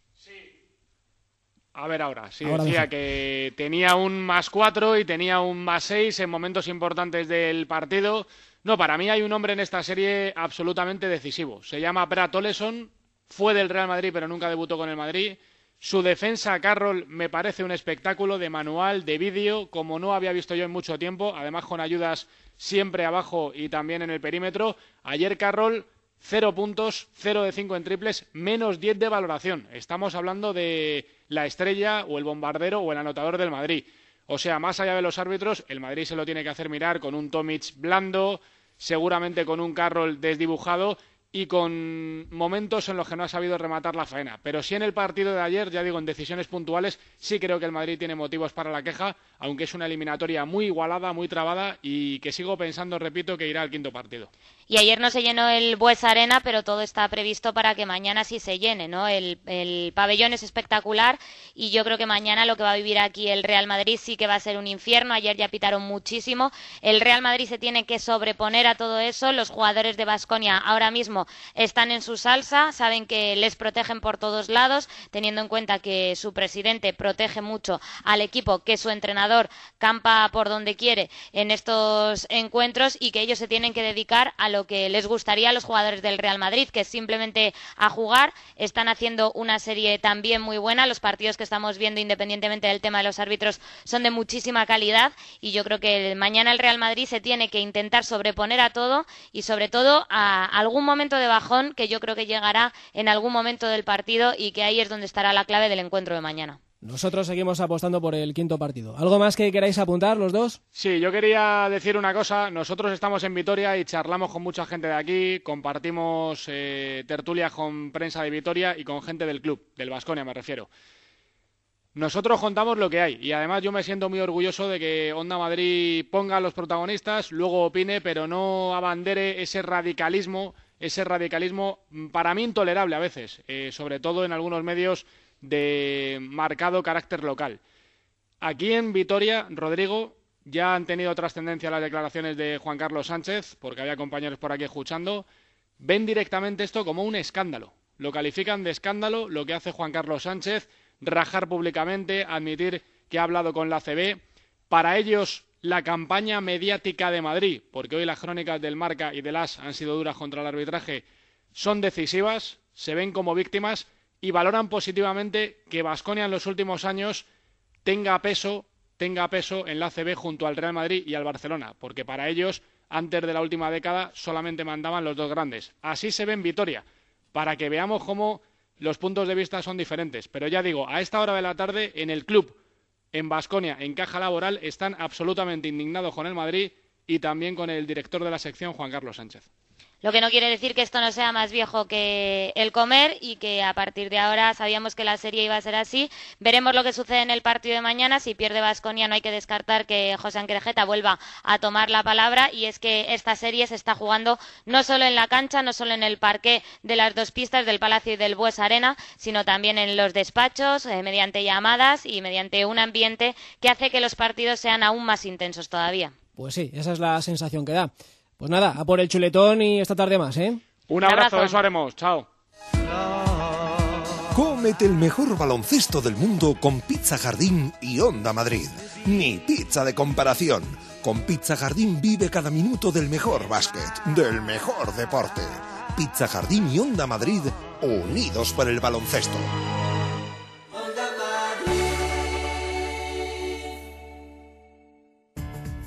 A ver ahora, sí, ahora decía mejor. que tenía un más cuatro y tenía un más seis en momentos importantes del partido. No, para mí hay un hombre en esta serie absolutamente decisivo. Se llama Brad Oleson, fue del Real Madrid pero nunca debutó con el Madrid. Su defensa, Carroll, me parece un espectáculo de manual, de vídeo, como no había visto yo en mucho tiempo, además con ayudas siempre abajo y también en el perímetro. Ayer Carroll, cero puntos, cero de cinco en triples, menos diez de valoración. Estamos hablando de la estrella o el bombardero o el anotador del Madrid. O sea, más allá de los árbitros, el Madrid se lo tiene que hacer mirar con un Tomic blando, seguramente con un Carroll desdibujado y con momentos en los que no ha sabido rematar la faena. Pero sí en el partido de ayer, ya digo, en decisiones puntuales, sí creo que el Madrid tiene motivos para la queja, aunque es una eliminatoria muy igualada, muy trabada y que sigo pensando, repito, que irá al quinto partido. Y ayer no se llenó el Buesa-Arena, pero todo está previsto para que mañana sí se llene, ¿no? El, el pabellón es espectacular y yo creo que mañana lo que va a vivir aquí el Real Madrid sí que va a ser un infierno. Ayer ya pitaron muchísimo. El Real Madrid se tiene que sobreponer a todo eso. Los jugadores de Baskonia ahora mismo están en su salsa, saben que les protegen por todos lados, teniendo en cuenta que su presidente protege mucho al equipo, que su entrenador campa por donde quiere en estos encuentros y que ellos se tienen que dedicar a lo que les gustaría a los jugadores del Real Madrid, que es simplemente a jugar. Están haciendo una serie también muy buena. Los partidos que estamos viendo, independientemente del tema de los árbitros, son de muchísima calidad y yo creo que mañana el Real Madrid se tiene que intentar sobreponer a todo y sobre todo a algún momento de bajón que yo creo que llegará en algún momento del partido y que ahí es donde estará la clave del encuentro de mañana. Nosotros seguimos apostando por el quinto partido. ¿Algo más que queráis apuntar los dos? Sí, yo quería decir una cosa. Nosotros estamos en Vitoria y charlamos con mucha gente de aquí, compartimos eh, tertulias con prensa de Vitoria y con gente del club, del Baskonia me refiero. Nosotros contamos lo que hay y además yo me siento muy orgulloso de que Onda Madrid ponga a los protagonistas, luego opine, pero no abandere ese radicalismo, ese radicalismo para mí intolerable a veces, eh, sobre todo en algunos medios de marcado carácter local. Aquí en Vitoria, Rodrigo, ya han tenido trascendencia las declaraciones de Juan Carlos Sánchez, porque había compañeros por aquí escuchando, ven directamente esto como un escándalo. Lo califican de escándalo lo que hace Juan Carlos Sánchez, rajar públicamente, admitir que ha hablado con la A C B. Para ellos, la campaña mediática de Madrid, porque hoy las crónicas del Marca y del A S han sido duras contra el arbitraje, son decisivas, se ven como víctimas y valoran positivamente que Baskonia en los últimos años tenga peso, tenga peso en la A C B junto al Real Madrid y al Barcelona, porque para ellos, antes de la última década, solamente mandaban los dos grandes. Así se ve en Vitoria, para que veamos cómo los puntos de vista son diferentes. Pero ya digo, a esta hora de la tarde, en el club, en Baskonia, en Caja Laboral, están absolutamente indignados con el Madrid y también con el director de la sección, Juan Carlos Sánchez. Lo que no quiere decir que esto no sea más viejo que el comer y que a partir de ahora sabíamos que la serie iba a ser así. Veremos lo que sucede en el partido de mañana. Si pierde Baskonia no hay que descartar que José Anquerejeta vuelva a tomar la palabra y es que esta serie se está jugando no solo en la cancha, no solo en el parqué de las dos pistas del Palacio y del Buesa-Arena, sino también en los despachos, eh, mediante llamadas y mediante un ambiente que hace que los partidos sean aún más intensos todavía. Pues sí, esa es la sensación que da. Pues nada, a por el chuletón y esta tarde más, ¿eh? Un abrazo, abrazo. Eso haremos. Chao. Cómete el mejor baloncesto del mundo con Pizza Jardín y Onda Madrid. Ni pizza de comparación. Con Pizza Jardín vive cada minuto del mejor básquet, del mejor deporte. Pizza Jardín y Onda Madrid, unidos por el baloncesto.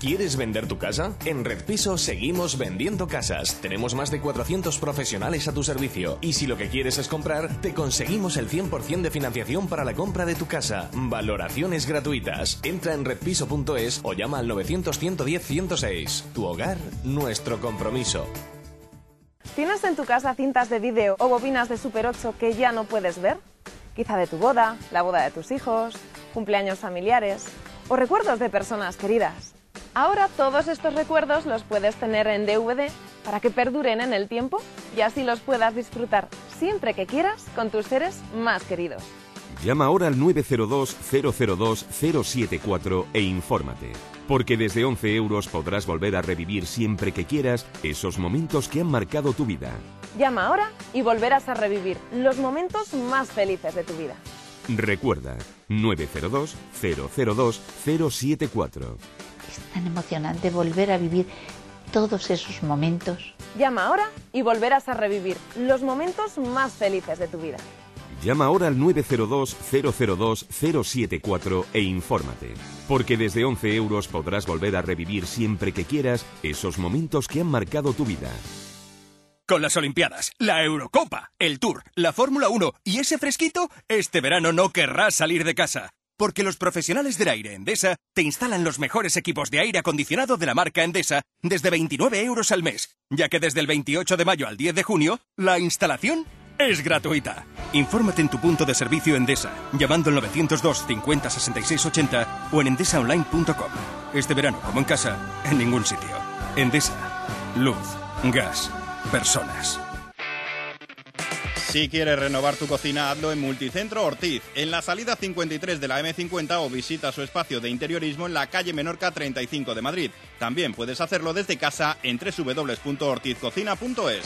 ¿Quieres vender tu casa? En Redpiso seguimos vendiendo casas. Tenemos más de cuatrocientos profesionales a tu servicio. Y si lo que quieres es comprar, te conseguimos el cien por ciento de financiación para la compra de tu casa. Valoraciones gratuitas. Entra en redpiso punto es o llama al novecientos, ciento diez, ciento seis. Tu hogar, nuestro compromiso. ¿Tienes en tu casa cintas de vídeo o bobinas de Super ocho que ya no puedes ver? Quizá de tu boda, la boda de tus hijos, cumpleaños familiares o recuerdos de personas queridas. Ahora todos estos recuerdos los puedes tener en D V D para que perduren en el tiempo y así los puedas disfrutar siempre que quieras con tus seres más queridos. Llama ahora al nueve cero dos, cero cero dos, cero siete cuatro e infórmate. Porque desde once euros podrás volver a revivir siempre que quieras esos momentos que han marcado tu vida. Llama ahora y volverás a revivir los momentos más felices de tu vida. Recuerda, nueve cero dos, cero cero dos, cero siete cuatro. Es tan emocionante volver a vivir todos esos momentos. Llama ahora y volverás a revivir los momentos más felices de tu vida. Llama ahora al nueve cero dos, cero cero dos, cero siete cuatro e infórmate. Porque desde once euros podrás volver a revivir siempre que quieras esos momentos que han marcado tu vida. Con las Olimpiadas, la Eurocopa, el Tour, la Fórmula uno y ese fresquito, este verano no querrás salir de casa. Porque los profesionales del aire Endesa te instalan los mejores equipos de aire acondicionado de la marca Endesa desde veintinueve euros al mes, ya que desde el veintiocho de mayo al diez de junio, la instalación es gratuita. Infórmate en tu punto de servicio Endesa, llamando al novecientos dos, cincuenta, sesenta y seis, ochenta o en endesa online punto com. Este verano, como en casa, en ningún sitio. Endesa. Luz, gas, personas. Si quieres renovar tu cocina, hazlo en Multicentro Ortiz, en la salida cincuenta y tres de la eme cincuenta o visita su espacio de interiorismo en la calle Menorca treinta y cinco de Madrid. También puedes hacerlo desde casa en doble u doble u doble u punto ortiz cocina punto es.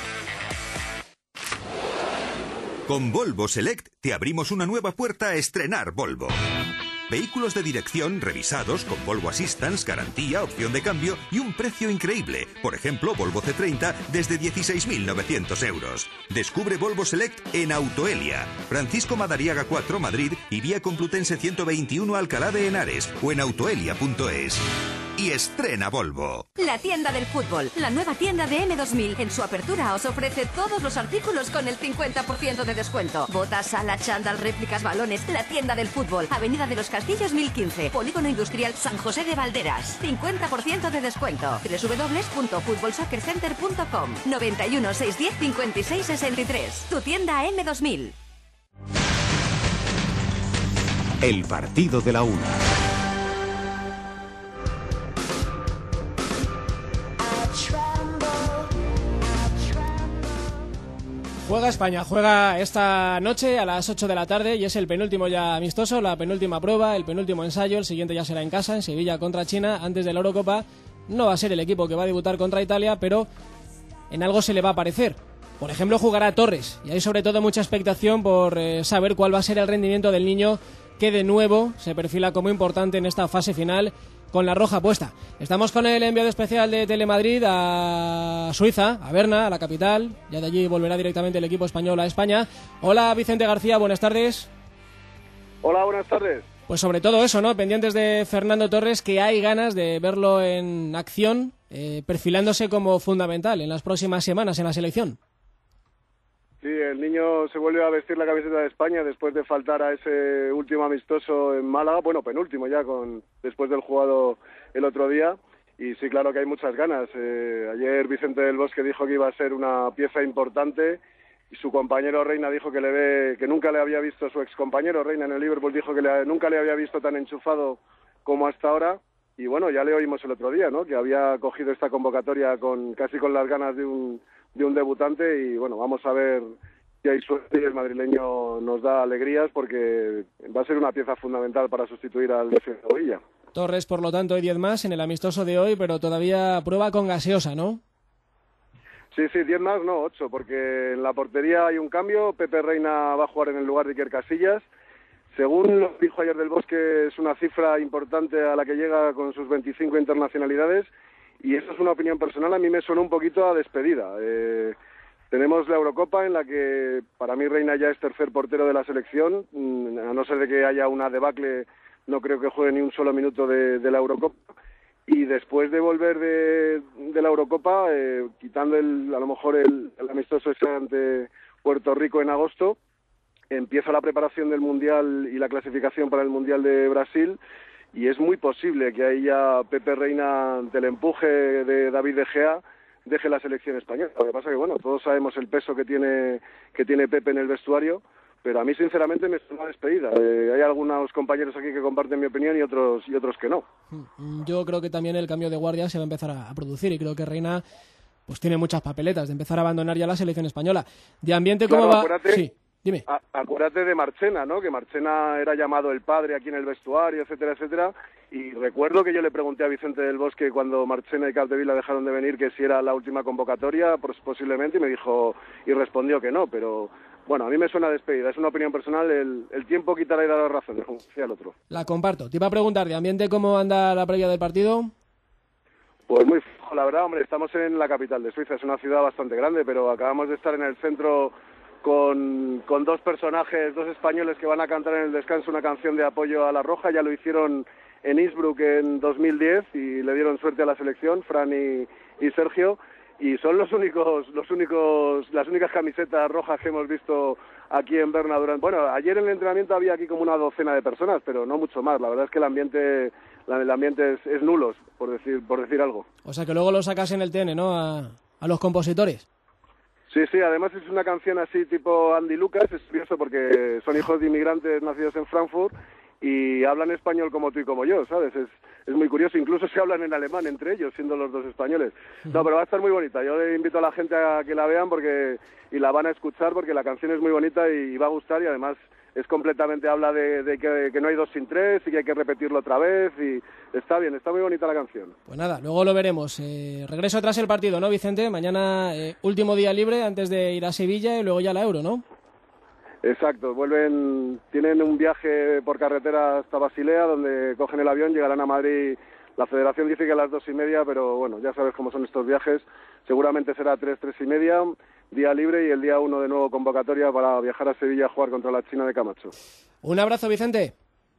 Con Volvo Select te abrimos una nueva puerta a estrenar Volvo. Vehículos de dirección revisados con Volvo Assistance, garantía, opción de cambio y un precio increíble. Por ejemplo, Volvo ce treinta desde dieciséis mil novecientos euros. Descubre Volvo Select en Autoelia, Francisco Madariaga cuatro, Madrid y vía Complutense ciento veintiuno, Alcalá de Henares o en autoelia punto es. Y estrena Volvo. La tienda del fútbol, la nueva tienda de eme dos mil. En su apertura os ofrece todos los artículos con el cincuenta por ciento de descuento. Botas, sala, chándal, réplicas, balones. La tienda del fútbol, Avenida de los Castillos mil quince, Polígono Industrial San José de Valderas. cincuenta por ciento de descuento. doble u doble u doble u punto fútbol soccer center punto com. noventa y uno, seiscientos diez, cincuenta y seis sesenta y tres. Tu tienda eme dos mil. El partido de la una. Juega España, juega esta noche a las ocho de la tarde y es el penúltimo ya amistoso, la penúltima prueba, el penúltimo ensayo, el siguiente ya será en casa, en Sevilla contra China, antes de la Eurocopa. No va a ser el equipo que va a debutar contra Italia, pero en algo se le va a parecer. Por ejemplo, jugará Torres y hay sobre todo mucha expectación por eh, saber cuál va a ser el rendimiento del niño que de nuevo se perfila como importante en esta fase final con la roja puesta. Estamos con el enviado especial de Telemadrid a Suiza, a Berna, a la capital. Ya de allí volverá directamente el equipo español a España. Hola, Vicente García, buenas tardes. Hola, buenas tardes. Pues sobre todo eso, ¿no? Pendientes de Fernando Torres, que hay ganas de verlo en acción, eh, perfilándose como fundamental en las próximas semanas en la selección. Sí, el niño se vuelve a vestir la camiseta de España después de faltar a ese último amistoso en Málaga, bueno, penúltimo ya, con después del jugado el otro día, y sí, claro que hay muchas ganas. Eh, ayer Vicente del Bosque dijo que iba a ser una pieza importante, y su compañero Reina dijo que le ve, que nunca le había visto, su ex compañero Reina en el Liverpool dijo que le, nunca le había visto tan enchufado como hasta ahora, y bueno, ya le oímos el otro día, ¿no?, que había cogido esta convocatoria con casi con las ganas de un de un debutante, y bueno, vamos a ver si hay suerte y el madrileño nos da alegrías, porque va a ser una pieza fundamental para sustituir al defensor Villa. Torres, por lo tanto, hay diez más en el amistoso de hoy, pero todavía prueba con gaseosa, ¿no? Sí, sí, diez más, no, ocho, porque en la portería hay un cambio. Pepe Reina va a jugar en el lugar de Iker Casillas. Según lo dijo ayer del Bosque, es una cifra importante a la que llega con sus veinticinco internacionalidades, y eso es una opinión personal. A mí me suena un poquito a despedida. Eh, tenemos la Eurocopa, en la que para mí Reina ya es tercer portero de la selección, a no ser de que haya una debacle, no creo que juegue ni un solo minuto de, de la Eurocopa, y después de volver de, de la Eurocopa, eh, quitando el, a lo mejor el, el amistoso ese ante Puerto Rico en agosto, empieza la preparación del Mundial y la clasificación para el Mundial de Brasil, y es muy posible que ahí ya Pepe Reina, ante el empuje de David De Gea, deje la selección española. Lo que pasa que, bueno, todos sabemos el peso que tiene que tiene Pepe en el vestuario, pero a mí sinceramente me suena despedida. Eh, hay algunos compañeros aquí que comparten mi opinión y otros y otros que no. Yo creo que también el cambio de guardia se va a empezar a, a producir, y creo que Reina pues tiene muchas papeletas de empezar a abandonar ya la selección española. De ambiente, ¿cómo claro, va? Acuérdate, sí, dime. A, acuérdate de Marchena, ¿no? Que Marchena era llamado el padre aquí en el vestuario, etcétera, etcétera. Y recuerdo que yo le pregunté a Vicente del Bosque cuando Marchena y Capdevila dejaron de venir que si era la última convocatoria, pues posiblemente, y me dijo y respondió que no, pero bueno, a mí me suena despedida, es una opinión personal, el, el tiempo quitará y dará razón, como decía el otro. La comparto. Te iba a preguntar, ¿de ambiente cómo anda la previa del partido? Pues muy fijo, la verdad, hombre, estamos en la capital de Suiza, es una ciudad bastante grande, pero acabamos de estar en el centro con, con dos personajes, dos españoles que van a cantar en el descanso una canción de apoyo a La Roja. Ya lo hicieron en Innsbruck en dos mil diez y le dieron suerte a la selección, Fran y, y Sergio, y son los únicos, los únicos, las únicas camisetas rojas que hemos visto aquí en Berna durante. Bueno, ayer en el entrenamiento había aquí como una docena de personas, pero no mucho más. La verdad es que el ambiente, el ambiente es, es nulo, por decir, por decir algo. O sea que luego lo sacas en el T N, ¿no? A, a los compositores. Sí, sí, además es una canción así tipo Andy Lucas, es curioso porque son hijos de inmigrantes nacidos en Frankfurt y hablan español como tú y como yo, ¿sabes? Es, es muy curioso, incluso se hablan en alemán entre ellos, siendo los dos españoles. No, pero va a estar muy bonita, yo le invito a la gente a que la vean porque y la van a escuchar porque la canción es muy bonita y va a gustar, y además es completamente, habla de, de que, que no hay dos sin tres y que hay que repetirlo otra vez, y está bien, está muy bonita la canción. Pues nada, luego lo veremos. Eh, regreso tras el partido, ¿no, Vicente? Mañana eh, último día libre antes de ir a Sevilla y luego ya la Euro, ¿no? Exacto, vuelven, tienen un viaje por carretera hasta Basilea, donde cogen el avión, llegarán a Madrid. La federación dice que a las dos y media, pero bueno, ya sabes cómo son estos viajes. Seguramente será tres, tres y media, día libre, y el día uno de nuevo convocatoria para viajar a Sevilla a jugar contra la China de Camacho. Un abrazo, Vicente.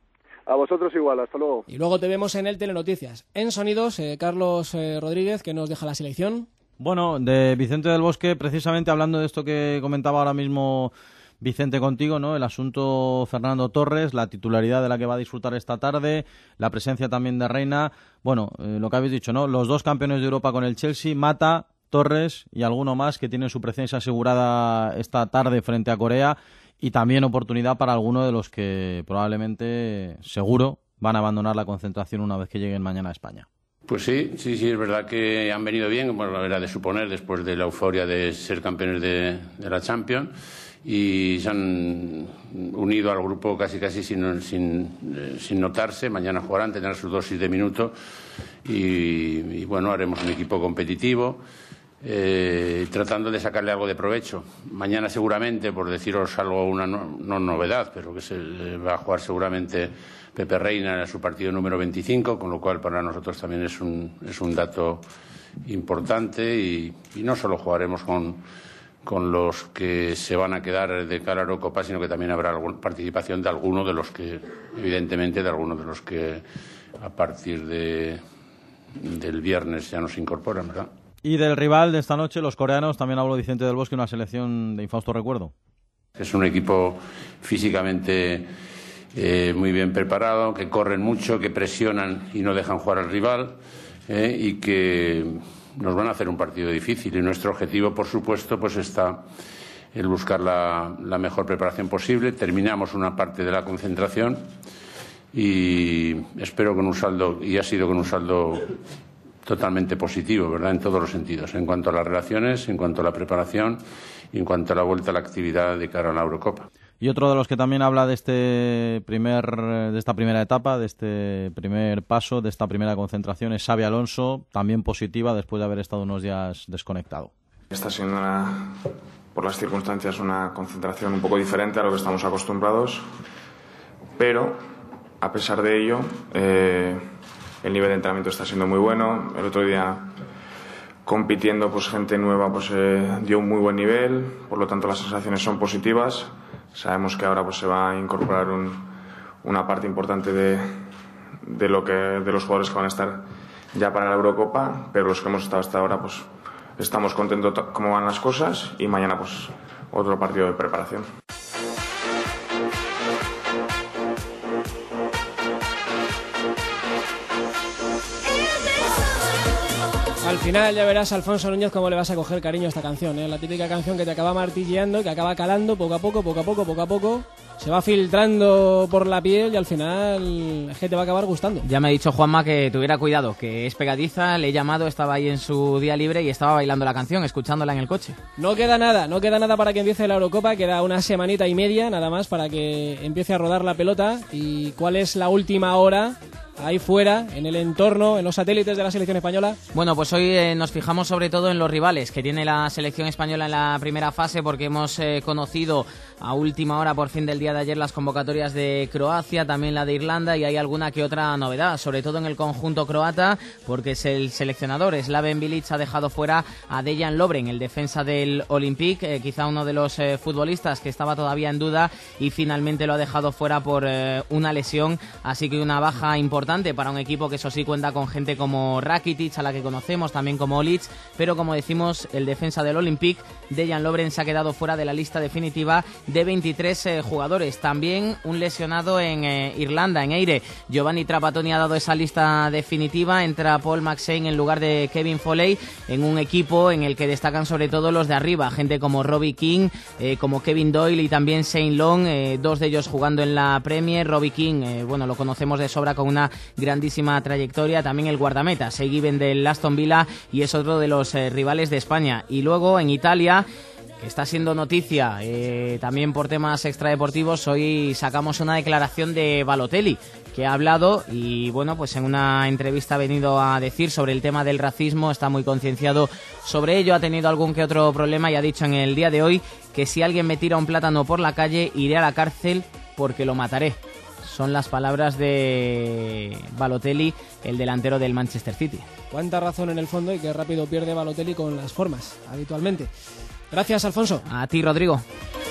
A vosotros igual, hasta luego. Y luego te vemos en el Telenoticias. En sonidos, eh, Carlos eh, Rodríguez, que nos deja la selección. Bueno, de Vicente del Bosque, precisamente hablando de esto que comentaba ahora mismo Vicente contigo, ¿no? El asunto Fernando Torres, la titularidad de la que va a disfrutar esta tarde, la presencia también de Reina. Bueno, eh, lo que habéis dicho, ¿no? Los dos campeones de Europa con el Chelsea, Mata, Torres y alguno más que tienen su presencia asegurada esta tarde frente a Corea, y también oportunidad para alguno de los que probablemente, seguro, van a abandonar la concentración una vez que lleguen mañana a España. Pues sí, sí, sí, es verdad que han venido bien, bueno, era de suponer, después de la euforia de ser campeones de, de la Champions, y se han unido al grupo casi casi sin, sin, sin notarse. Mañana jugarán, tendrán su dosis de minutos y, y bueno, haremos un equipo competitivo, eh, tratando de sacarle algo de provecho. Mañana seguramente, por deciros algo, una no, no novedad, pero que se va a jugar seguramente Pepe Reina en su partido número veinticinco, con lo cual para nosotros también es un, es un dato importante, y, y no solo jugaremos con con los que se van a quedar de cara a la Eurocopa, sino que también habrá alguna participación de alguno de los que, evidentemente, de algunos de los que a partir de, del viernes ya nos incorporan, ¿verdad? Y del rival de esta noche, los coreanos, también habló Vicente del Bosque, una selección de infausto recuerdo. Es un equipo físicamente eh, muy bien preparado, que corren mucho, que presionan y no dejan jugar al rival, eh, y que nos van a hacer un partido difícil, y nuestro objetivo, por supuesto, pues está el buscar la, la mejor preparación posible. Terminamos una parte de la concentración y espero con un saldo, y ha sido con un saldo totalmente positivo, ¿verdad?, en todos los sentidos, en cuanto a las relaciones, en cuanto a la preparación y en cuanto a la vuelta a la actividad de cara a la Eurocopa. Y otro de los que también habla de este primer, de esta primera etapa, de este primer paso, de esta primera concentración, es Xabi Alonso, también positiva después de haber estado unos días desconectado. Está siendo, una, por las circunstancias, una concentración un poco diferente a lo que estamos acostumbrados, pero a pesar de ello, eh, el nivel de entrenamiento está siendo muy bueno. El otro día, compitiendo, pues gente nueva, pues eh, dio un muy buen nivel, por lo tanto las sensaciones son positivas. Sabemos que ahora pues se va a incorporar un, una parte importante de, de, lo que, de los jugadores que van a estar ya para la Eurocopa, pero los que hemos estado hasta ahora pues estamos contentos cómo van las cosas y mañana pues otro partido de preparación. Al final ya verás, Alfonso Núñez, cómo le vas a coger cariño a esta canción, ¿eh? La típica canción que te acaba martilleando, que acaba calando poco a poco, poco a poco, poco a poco, se va filtrando por la piel y al final es que te va a acabar gustando. Ya me ha dicho Juanma que tuviera cuidado, que es pegadiza, le he llamado, estaba ahí en su día libre y estaba bailando la canción, escuchándola en el coche. No queda nada, no queda nada para que empiece la Eurocopa, queda una semanita y media nada más para que empiece a rodar la pelota. ¿Y cuál es la última hora ahí fuera, en el entorno, en los satélites de la selección española? Bueno, pues hoy eh, nos fijamos sobre todo en los rivales que tiene la selección española en la primera fase, porque hemos eh, conocido a última hora, por fin del día de ayer, las convocatorias de Croacia, también la de Irlanda, y hay alguna que otra novedad, sobre todo en el conjunto croata, porque es el seleccionador Slaven Bilic ha dejado fuera a Dejan Lovren, el defensa del Olympique, eh, quizá uno de los eh, futbolistas que estaba todavía en duda, y finalmente lo ha dejado fuera por eh, una lesión, así que una baja importante para un equipo que eso sí cuenta con gente como Rakitic, a la que conocemos, también como Olic, pero como decimos, el defensa del Olympique, Dejan Lovren, se ha quedado fuera de la lista definitiva de veintitrés eh, jugadores. También un lesionado en eh, Irlanda, en Eire. Giovanni Trapattoni ha dado esa lista definitiva, entra Paul McShane en lugar de Kevin Foley, en un equipo en el que destacan sobre todo los de arriba, gente como Robbie King, eh, como Kevin Doyle y también Shane Long, eh, dos de ellos jugando en la Premier. Robbie King, eh, bueno, lo conocemos de sobra con una grandísima trayectoria, también el guardameta Shea Given del Aston Villa, y es otro de los eh, rivales de España. Y luego en Italia, que está siendo noticia eh, también por temas extradeportivos, hoy sacamos una declaración de Balotelli, que ha hablado y bueno, pues en una entrevista ha venido a decir sobre el tema del racismo, está muy concienciado sobre ello, ha tenido algún que otro problema y ha dicho en el día de hoy que si alguien me tira un plátano por la calle, iré a la cárcel porque lo mataré. Son las palabras de Balotelli, el delantero del Manchester City. Cuánta razón en el fondo, y qué rápido pierde Balotelli con las formas, habitualmente. Gracias, Alfonso. A ti, Rodrigo.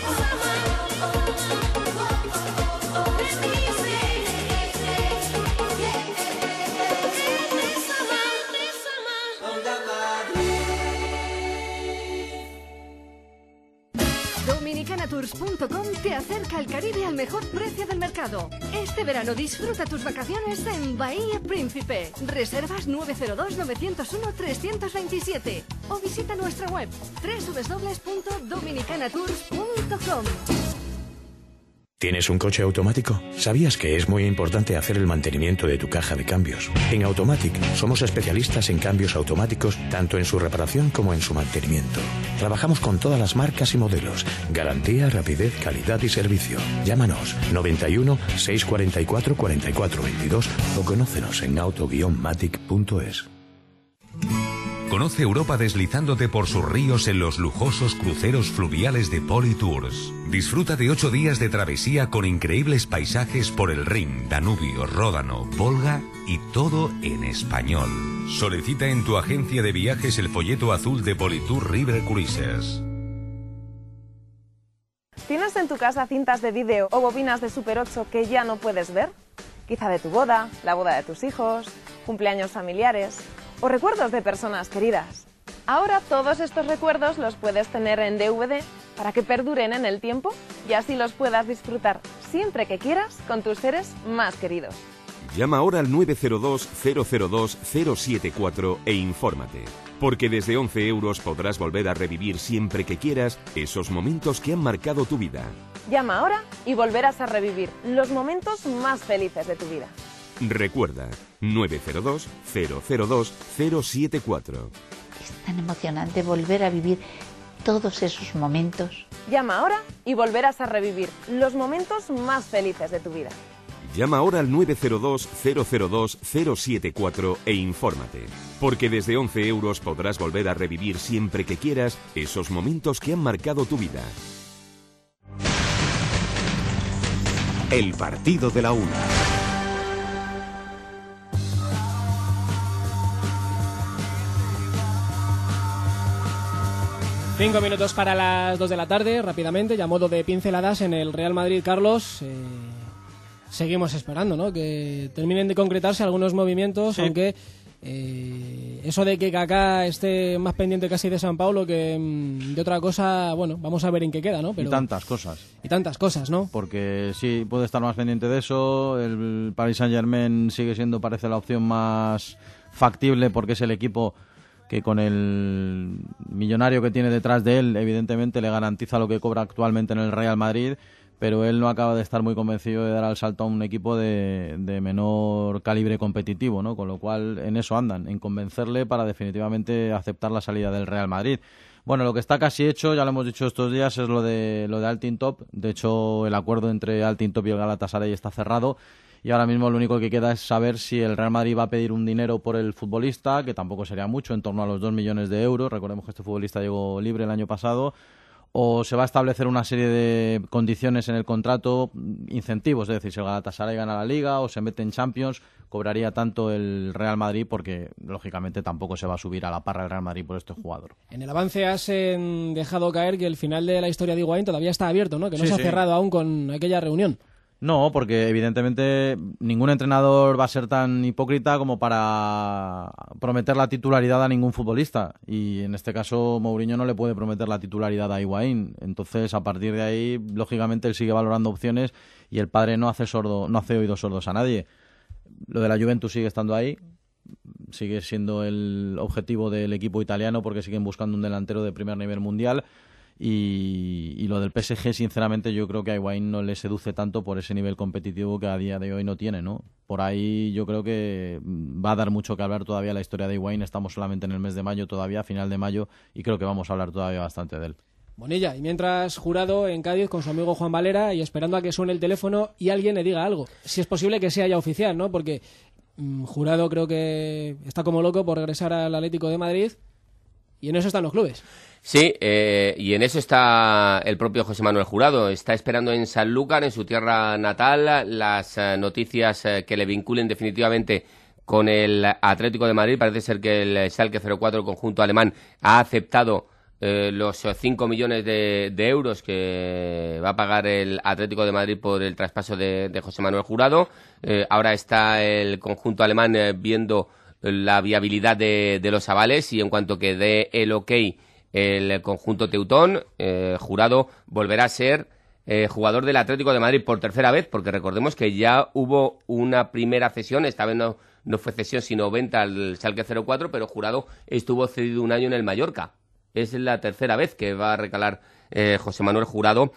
Dominicana Tours punto com te acerca al Caribe al mejor precio del mercado. Este verano disfruta tus vacaciones en Bahía Príncipe. Reservas nueve cero dos, nueve cero uno, tres dos siete o visita nuestra web doble u doble u doble u punto dominicana tours punto com. ¿Tienes un coche automático? ¿Sabías que es muy importante hacer el mantenimiento de tu caja de cambios? En Automatic somos especialistas en cambios automáticos, tanto en su reparación como en su mantenimiento. Trabajamos con todas las marcas y modelos. Garantía, rapidez, calidad y servicio. Llámanos noventa y uno, seiscientos cuarenta y cuatro, cuarenta y cuatro veintidós o conócenos en auto guion matic punto es. Conoce Europa deslizándote por sus ríos en los lujosos cruceros fluviales de Politours. Disfruta de ocho días de travesía con increíbles paisajes por el Rin, Danubio, Ródano, Volga y todo en español. Solicita en tu agencia de viajes el folleto azul de Politour River Cruises. ¿Tienes en tu casa cintas de vídeo o bobinas de Super ocho que ya no puedes ver? Quizá de tu boda, la boda de tus hijos, cumpleaños familiares o recuerdos de personas queridas. Ahora todos estos recuerdos los puedes tener en D V D para que perduren en el tiempo y así los puedas disfrutar siempre que quieras con tus seres más queridos. Llama ahora al nueve cero dos, cero cero dos, cero siete cuatro e infórmate. Porque desde once euros podrás volver a revivir siempre que quieras esos momentos que han marcado tu vida. Llama ahora y volverás a revivir los momentos más felices de tu vida. Recuerda, nueve cero dos, cero cero dos, cero siete cuatro. Es tan emocionante volver a vivir todos esos momentos. Llama ahora y volverás a revivir los momentos más felices de tu vida. Llama ahora al nueve cero dos, cero cero dos, cero siete cuatro e infórmate. Porque desde once euros podrás volver a revivir siempre que quieras esos momentos que han marcado tu vida. El partido de la una. Cinco minutos para las dos de la tarde, rápidamente, ya a modo de pinceladas en el Real Madrid, Carlos. Eh, seguimos esperando, ¿no?, que terminen de concretarse algunos movimientos, sí. Aunque Eh, eso de que Kaká esté más pendiente casi de San Paulo que mm, de otra cosa, bueno, vamos a ver en qué queda, ¿no? Pero, y tantas cosas. Y tantas cosas, ¿no? Porque sí, puede estar más pendiente de eso. El Paris Saint-Germain sigue siendo, parece, la opción más factible porque es el equipo que con el millonario que tiene detrás de él, evidentemente le garantiza lo que cobra actualmente en el Real Madrid, pero él no acaba de estar muy convencido de dar el salto a un equipo de, de menor calibre competitivo, ¿no? Con lo cual en eso andan, en convencerle para definitivamente aceptar la salida del Real Madrid. Bueno, lo que está casi hecho, ya lo hemos dicho estos días, es lo de lo de Altintop. De hecho, el acuerdo entre Altintop y el Galatasaray está cerrado. Y ahora mismo lo único que queda es saber si el Real Madrid va a pedir un dinero por el futbolista, que tampoco sería mucho, en torno a los dos millones de euros. Recordemos que este futbolista llegó libre el año pasado. O se va a establecer una serie de condiciones en el contrato, incentivos, es decir, si el Galatasaray gana la Liga o se mete en Champions, cobraría tanto el Real Madrid porque, lógicamente, tampoco se va a subir a la parra el Real Madrid por este jugador. En el avance has eh, dejado caer que el final de la historia de Higuaín todavía está abierto, ¿no? Que no Sí, se ha sí. cerrado aún con aquella reunión. No, porque evidentemente ningún entrenador va a ser tan hipócrita como para prometer la titularidad a ningún futbolista. Y en este caso Mourinho no le puede prometer la titularidad a Higuaín. Entonces, a partir de ahí, lógicamente, él sigue valorando opciones y el padre no hace sordo, no hace oídos sordos a nadie. Lo de la Juventus sigue estando ahí, sigue siendo el objetivo del equipo italiano porque siguen buscando un delantero de primer nivel mundial. Y, y lo del P S G, sinceramente, yo creo que a Higuaín no le seduce tanto por ese nivel competitivo que a día de hoy no tiene, ¿no? Por ahí yo creo que va a dar mucho que hablar todavía la historia de Higuaín. Estamos solamente en el mes de mayo todavía, final de mayo, y creo que vamos a hablar todavía bastante de él. Bonilla, y mientras Jurado en Cádiz con su amigo Juan Valera y esperando a que suene el teléfono y alguien le diga algo. Si es posible que sea ya oficial, ¿no? Porque mmm, Jurado creo que está como loco por regresar al Atlético de Madrid y en eso están los clubes. Sí, eh, y en eso está el propio José Manuel Jurado. Está esperando en Sanlúcar, en su tierra natal, las eh, noticias eh, que le vinculen definitivamente con el Atlético de Madrid. Parece ser que el Schalke cero cuatro, el conjunto alemán, ha aceptado eh, los cinco millones de, de euros que va a pagar el Atlético de Madrid por el traspaso de, de José Manuel Jurado. Eh, ahora está el conjunto alemán eh, viendo la viabilidad de, de los avales y en cuanto que dé el ok el conjunto teutón, eh, Jurado volverá a ser eh, jugador del Atlético de Madrid por tercera vez, porque recordemos que ya hubo una primera cesión, esta vez no, no fue cesión sino venta al Schalke cero cuatro, pero Jurado estuvo cedido un año en el Mallorca. Es la tercera vez que va a recalar eh, José Manuel Jurado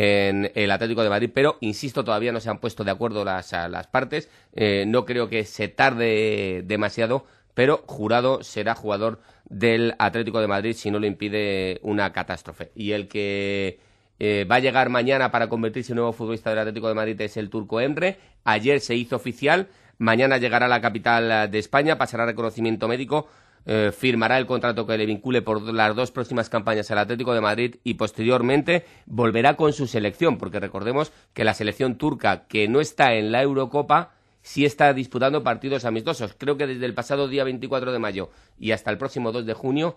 en el Atlético de Madrid, pero insisto, todavía no se han puesto de acuerdo las, las partes, eh, no creo que se tarde demasiado, pero Jurado será jugador del Atlético de Madrid si no lo impide una catástrofe. Y el que eh, va a llegar mañana para convertirse en nuevo futbolista del Atlético de Madrid es el turco Emre. Ayer se hizo oficial, mañana llegará a la capital de España, pasará reconocimiento médico, eh, firmará el contrato que le vincule por las dos próximas campañas al Atlético de Madrid y posteriormente volverá con su selección, porque recordemos que la selección turca, que no está en la Eurocopa, sí está disputando partidos amistosos. Creo que desde el pasado día veinticuatro de mayo y hasta el próximo dos de junio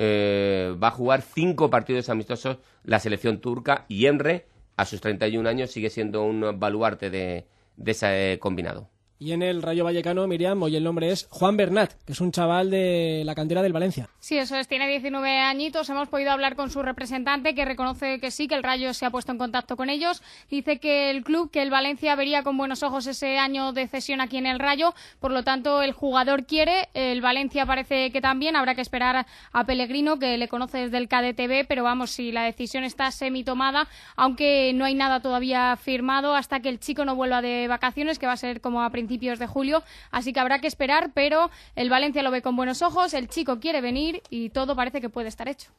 eh, va a jugar cinco partidos amistosos la selección turca, y Emre, a sus treinta y un años, sigue siendo un baluarte de, de ese combinado. Y en el Rayo Vallecano, Miriam, hoy el nombre es Juan Bernat, que es un chaval de la cantera del Valencia. Sí, eso es, tiene diecinueve añitos. Hemos podido hablar con su representante, que reconoce que sí, que el Rayo se ha puesto en contacto con ellos. Dice que el club, que el Valencia vería con buenos ojos ese año de cesión aquí en el Rayo. Por lo tanto, el jugador quiere, el Valencia parece que también. Habrá que esperar a Pellegrino, que le conoce desde el K D T V, pero vamos, si la decisión está semi-tomada, aunque no hay nada todavía firmado hasta que el chico no vuelva de vacaciones, que va a ser como a principios de julio, así que habrá que esperar, pero el Valencia lo ve con buenos ojos, el chico quiere venir y todo parece que puede estar hecho.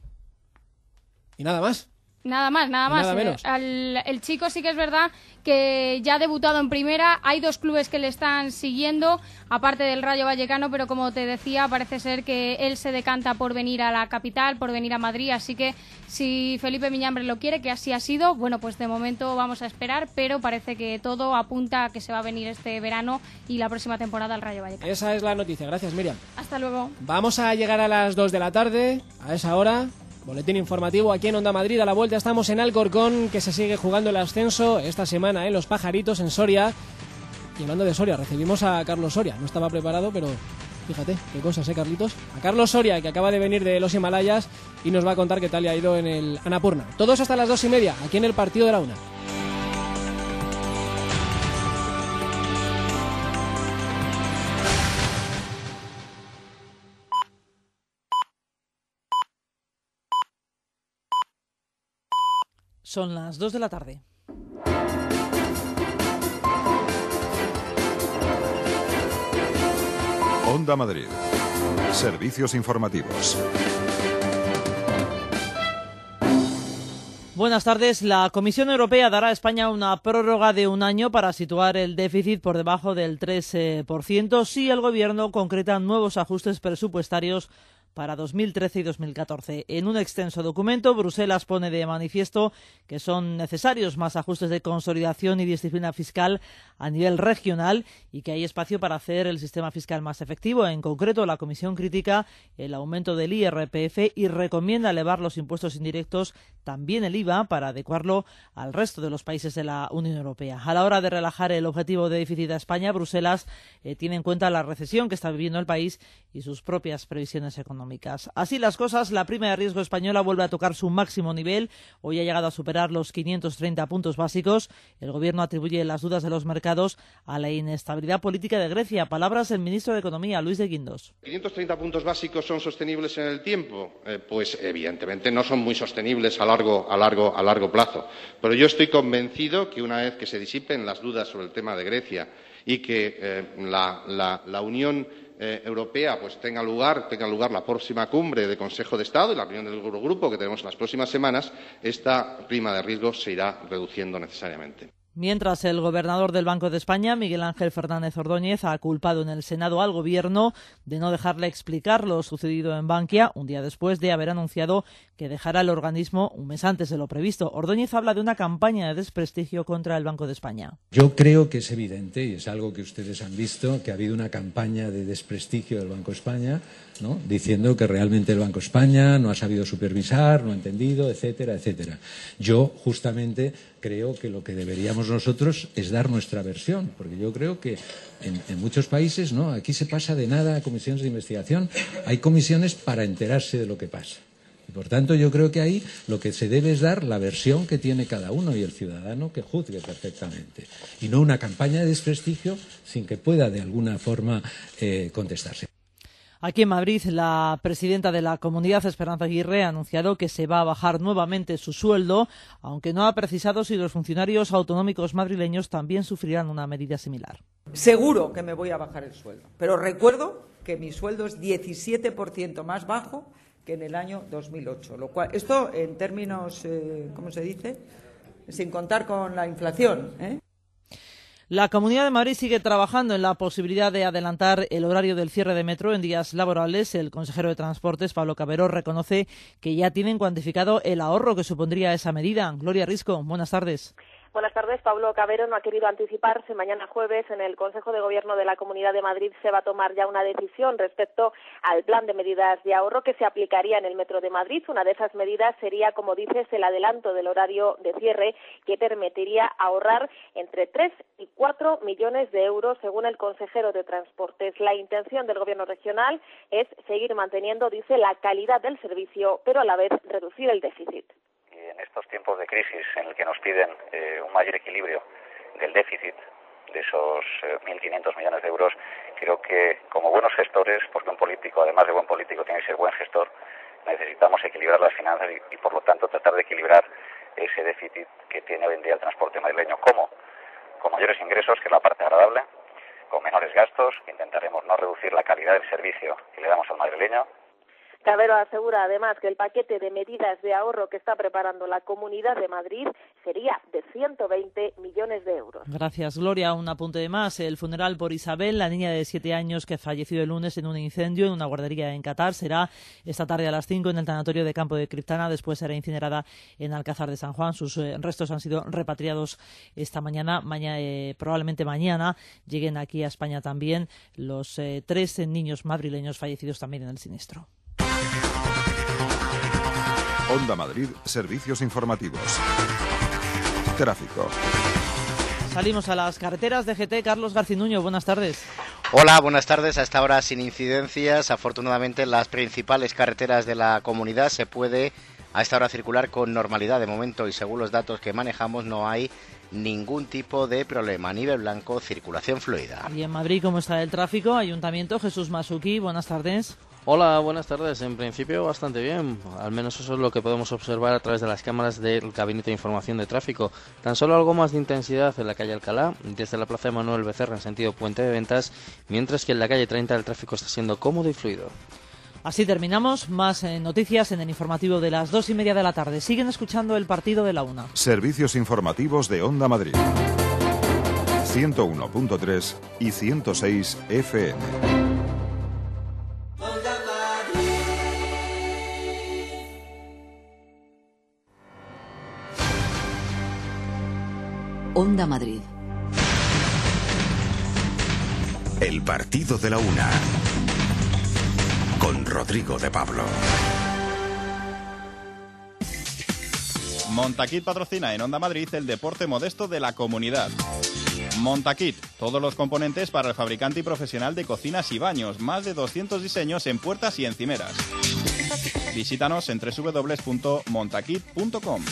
¿Y nada más? Nada más, nada más. Nada menos. El, el chico sí que es verdad que ya ha debutado en primera. Hay dos clubes que le están siguiendo, aparte del Rayo Vallecano, pero como te decía, parece ser que él se decanta por venir a la capital, por venir a Madrid. Así que si Felipe Miñambre lo quiere, que así ha sido, bueno, pues de momento vamos a esperar, pero parece que todo apunta a que se va a venir este verano y la próxima temporada al Rayo Vallecano. Esa es la noticia. Gracias, Miriam. Hasta luego. Vamos a llegar a las dos de la tarde, a esa hora. Boletín informativo aquí en Onda Madrid. A la vuelta estamos en Alcorcón, que se sigue jugando el ascenso esta semana en Los Pajaritos, en Soria. Y hablando de Soria, recibimos a Carlos Soria. No estaba preparado, pero Fíjate, qué cosas, ¿eh, Carlitos? A Carlos Soria, que acaba de venir de los Himalayas y nos va a contar qué tal le ha ido en el Annapurna. Todo eso hasta las dos y media, aquí en el Partido de la Una. Son las dos de la tarde. Onda Madrid. Servicios informativos. Buenas tardes. La Comisión Europea dará a España una prórroga de un año para situar el déficit por debajo del tres por ciento si el Gobierno concreta nuevos ajustes presupuestarios para dos mil trece y dos mil catorce. En un extenso documento, Bruselas pone de manifiesto que son necesarios más ajustes de consolidación y disciplina fiscal a nivel regional y que hay espacio para hacer el sistema fiscal más efectivo. En concreto, la Comisión critica el aumento del I R P F y recomienda elevar los impuestos indirectos, también el I V A, para adecuarlo al resto de los países de la Unión Europea. A la hora de relajar el objetivo de déficit a España, Bruselas eh, tiene en cuenta la recesión que está viviendo el país y sus propias previsiones económicas. Así las cosas, la prima de riesgo española vuelve a tocar su máximo nivel. Hoy ha llegado a superar los quinientos treinta puntos básicos. El Gobierno atribuye las dudas de los mercados a la inestabilidad política de Grecia. Palabras del ministro de Economía, Luis de Guindos. ¿quinientos treinta puntos básicos son sostenibles en el tiempo? Eh, pues evidentemente no son muy sostenibles a largo, a, largo, a largo plazo. Pero yo estoy convencido que una vez que se disipen las dudas sobre el tema de Grecia y que eh, la, la, la Unión Eh, europea pues tenga lugar, tenga lugar la próxima cumbre de Consejo de Estado y la reunión del Eurogrupo que tenemos en las próximas semanas, esta prima de riesgo se irá reduciendo necesariamente. Mientras, el gobernador del Banco de España, Miguel Ángel Fernández Ordóñez, ha culpado en el Senado al Gobierno de no dejarle explicar lo sucedido en Bankia, un día después de haber anunciado que dejará el organismo un mes antes de lo previsto. Ordóñez habla de una campaña de desprestigio contra el Banco de España. Yo creo que es evidente, y es algo que ustedes han visto, que ha habido una campaña de desprestigio del Banco de España, ¿no?, diciendo que realmente el Banco de España no ha sabido supervisar, no ha entendido, etcétera, etcétera. Yo, justamente, creo que lo que deberíamos nosotros es dar nuestra versión, porque yo creo que en, en muchos países, ¿no?, aquí se pasa de nada a comisiones de investigación. Hay comisiones para enterarse de lo que pasa. Y por tanto, yo creo que ahí lo que se debe es dar la versión que tiene cada uno y el ciudadano que juzgue perfectamente. Y no una campaña de desprestigio sin que pueda de alguna forma eh, contestarse. Aquí en Madrid, la presidenta de la Comunidad, Esperanza Aguirre, ha anunciado que se va a bajar nuevamente su sueldo, aunque no ha precisado si los funcionarios autonómicos madrileños también sufrirán una medida similar. Seguro que me voy a bajar el sueldo, pero recuerdo que mi sueldo es diecisiete por ciento más bajo que en el año dos mil ocho. Lo cual, esto en términos, eh, ¿cómo se dice?, sin contar con la inflación, ¿eh? La Comunidad de Madrid sigue trabajando en la posibilidad de adelantar el horario del cierre de metro en días laborables. El consejero de Transportes, Pablo Cabero, reconoce que ya tienen cuantificado el ahorro que supondría esa medida. Gloria Risco, buenas tardes. Buenas tardes. Pablo Cabero no ha querido anticiparse. Mañana jueves en el Consejo de Gobierno de la Comunidad de Madrid se va a tomar ya una decisión respecto al plan de medidas de ahorro que se aplicaría en el Metro de Madrid. Una de esas medidas sería, como dices, el adelanto del horario de cierre que permitiría ahorrar entre tres y cuatro millones de euros, según el consejero de Transportes. La intención del Gobierno regional es seguir manteniendo, dice, la calidad del servicio, pero a la vez reducir el déficit. En estos tiempos de crisis en el que nos piden eh, un mayor equilibrio del déficit de esos eh, mil quinientos millones de euros, creo que como buenos gestores, porque un político, además de buen político, tiene que ser buen gestor, necesitamos equilibrar las finanzas y, y por lo tanto tratar de equilibrar ese déficit que tiene hoy en día el transporte madrileño. ¿Cómo? Con mayores ingresos, que es la parte agradable, con menores gastos, que intentaremos no reducir la calidad del servicio que le damos al madrileño. Cabero asegura además que el paquete de medidas de ahorro que está preparando la Comunidad de Madrid sería de ciento veinte millones de euros. Gracias, Gloria. Un apunte de más. El funeral por Isabel, la niña de siete años que falleció el lunes en un incendio en una guardería en Qatar, será esta tarde a las cinco en el tanatorio de Campo de Criptana. Después será incinerada en Alcázar de San Juan. Sus eh, restos han sido repatriados esta mañana. Mañana eh, probablemente mañana lleguen aquí a España también los eh, tres niños madrileños fallecidos también en el siniestro. Onda Madrid, servicios informativos. Tráfico. Salimos a las carreteras. D G T, Carlos Garcinuño, buenas tardes. Hola, buenas tardes. A esta hora sin incidencias. Afortunadamente en las principales carreteras de la comunidad se puede a esta hora circular con normalidad de momento y según los datos que manejamos no hay ningún tipo de problema. Nivel blanco, circulación fluida. Y en Madrid, ¿cómo está el tráfico? Ayuntamiento, Jesús Masuki, buenas tardes. Hola, buenas tardes. En principio bastante bien, al menos eso es lo que podemos observar a través de las cámaras del Gabinete de Información de Tráfico. Tan solo algo más de intensidad en la calle Alcalá, desde la plaza de Manuel Becerra en sentido Puente de Ventas, mientras que en la calle treinta el tráfico está siendo cómodo y fluido. Así terminamos, más eh, noticias en el informativo de las dos y media de la tarde. Siguen escuchando el partido de la una. Servicios informativos de Onda Madrid. ciento uno punto tres y ciento seis F M. Onda Madrid. El partido de la una. Con Rodrigo de Pablo. Montaquit patrocina en Onda Madrid el deporte modesto de la comunidad. Montaquit, todos los componentes para el fabricante y profesional de cocinas y baños, más de doscientos diseños en puertas y encimeras. Visítanos en doble u doble u doble u punto montaquit punto com.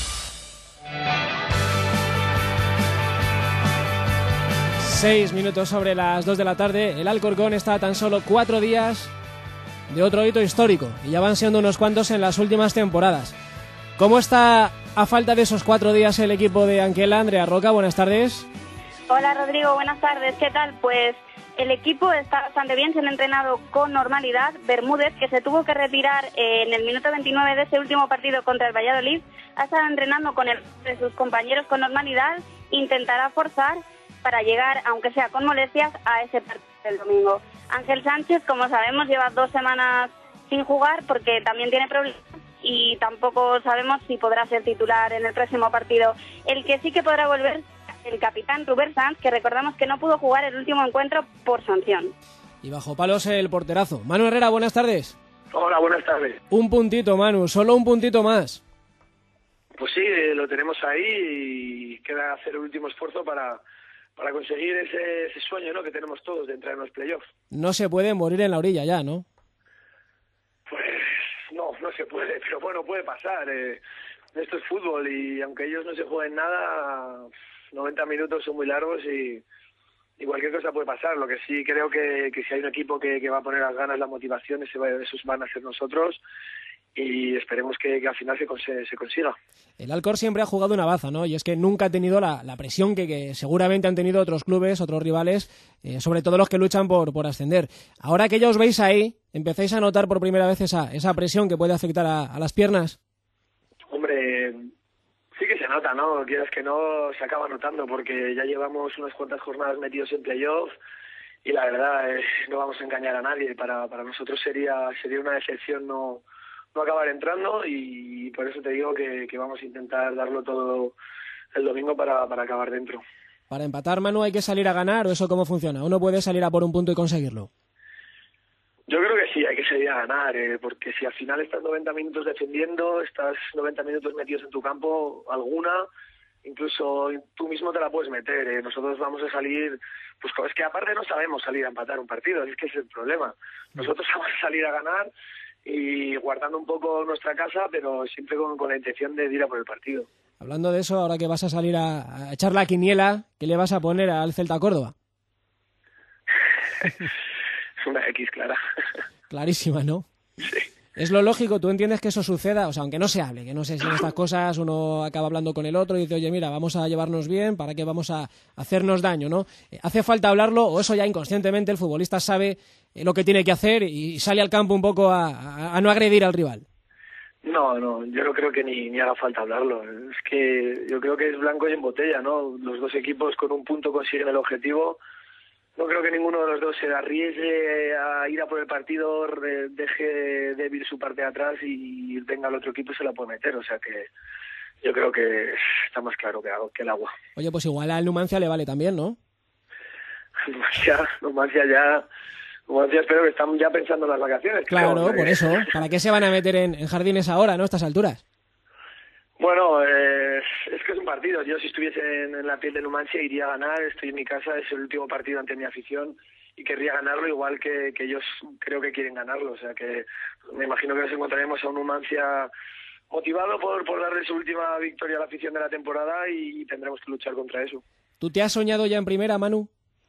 Seis minutos sobre las dos de la tarde. El Alcorcón está a tan solo cuatro días de otro hito histórico y ya van siendo unos cuantos en las últimas temporadas. ¿Cómo está a falta de esos cuatro días el equipo de Anquela? Andrea Roca, buenas tardes. Hola Rodrigo, buenas tardes. ¿Qué tal? Pues el equipo está bastante bien, se han entrenado con normalidad. Bermúdez, que se tuvo que retirar en el minuto veintinueve de ese último partido contra el Valladolid, ha estado entrenando con el, de sus compañeros con normalidad. Intentará forzar para llegar, aunque sea con molestias, a ese partido del domingo. Ángel Sánchez, como sabemos, lleva dos semanas sin jugar porque también tiene problemas y tampoco sabemos si podrá ser titular en el próximo partido. El que sí que podrá volver, el capitán Robert Sanz, que recordamos que no pudo jugar el último encuentro por sanción. Y bajo palos el porterazo. Manu Herrera, buenas tardes. Hola, buenas tardes. Un puntito, Manu, solo un puntito más. Pues sí, eh, lo tenemos ahí y queda hacer el último esfuerzo para... para conseguir ese, ese sueño, ¿no?, que tenemos todos de entrar en los playoffs. No se puede morir en la orilla ya, ¿no? Pues no, no se puede, pero bueno, puede pasar. Eh, esto es fútbol y aunque ellos no se jueguen nada, noventa minutos son muy largos y, y cualquier cosa puede pasar. Lo que sí creo que, que si hay un equipo que, que va a poner las ganas, la motivación, ese, esos van a ser nosotros. Y esperemos que, que al final se, se, se consiga. El Alcor siempre ha jugado una baza, ¿no? Y es que nunca ha tenido la, la presión que, que seguramente han tenido otros clubes, otros rivales, eh, sobre todo los que luchan por, por ascender. Ahora que ya os veis ahí, ¿empezáis a notar por primera vez esa, esa presión que puede afectar a, a las piernas? Hombre, sí que se nota, ¿no? Quieras que no, se acaba notando porque ya llevamos unas cuantas jornadas metidos en playoff y la verdad, eh, no vamos a engañar a nadie. Para, para nosotros sería, sería una decepción no... no acabar entrando y por eso te digo que, que vamos a intentar darlo todo el domingo para, para acabar dentro. Para empatar, Manu, ¿hay que salir a ganar o eso cómo funciona? ¿Uno puede salir a por un punto y conseguirlo? Yo creo que sí, hay que salir a ganar, eh, porque si al final estás noventa minutos defendiendo, estás noventa minutos metidos en tu campo, alguna, incluso tú mismo te la puedes meter. Eh. Nosotros vamos a salir, pues es que aparte no sabemos salir a empatar un partido, es que ese es el problema. Nosotros vamos a salir a ganar y guardando un poco nuestra casa, pero siempre con, con la intención de ir a por el partido. Hablando de eso, ahora que vas a salir a, a echar la quiniela, ¿qué le vas a poner al Celta Córdoba? Una X clara. Clarísima, ¿no? Sí. Es lo lógico, tú entiendes que eso suceda, o sea, aunque no se hable, que no sé si en estas cosas uno acaba hablando con el otro y dice, oye, mira, vamos a llevarnos bien, ¿para qué vamos a hacernos daño, no? ¿Hace falta hablarlo o eso ya inconscientemente el futbolista sabe lo que tiene que hacer y sale al campo un poco a, a, a no agredir al rival? No, no, yo no creo que ni, ni haga falta hablarlo. Es que yo creo que es blanco y en botella, ¿no? Los dos equipos con un punto consiguen el objetivo. No creo que ninguno de los dos se arriesgue a ir a por el partido, deje débil su parte de atrás y venga al otro equipo y se la puede meter. O sea que yo creo que está más claro que, que el agua. Oye, pues igual al Numancia le vale también, ¿no? Numancia, Numancia ya... Numancia espero que están ya pensando en las vacaciones. Claro, creo, por eh. eso. ¿Para qué se van a meter en, en jardines ahora, no, a estas alturas? Bueno, eh, es que es un partido. Yo si estuviese en, en la piel de Numancia iría a ganar. Estoy en mi casa, es el último partido ante mi afición y querría ganarlo igual que, que ellos creo que quieren ganarlo. O sea que me imagino que nos encontraremos a un Numancia motivado por, por darle su última victoria a la afición de la temporada y tendremos que luchar contra eso. ¿Tú te has soñado ya en primera, Manu?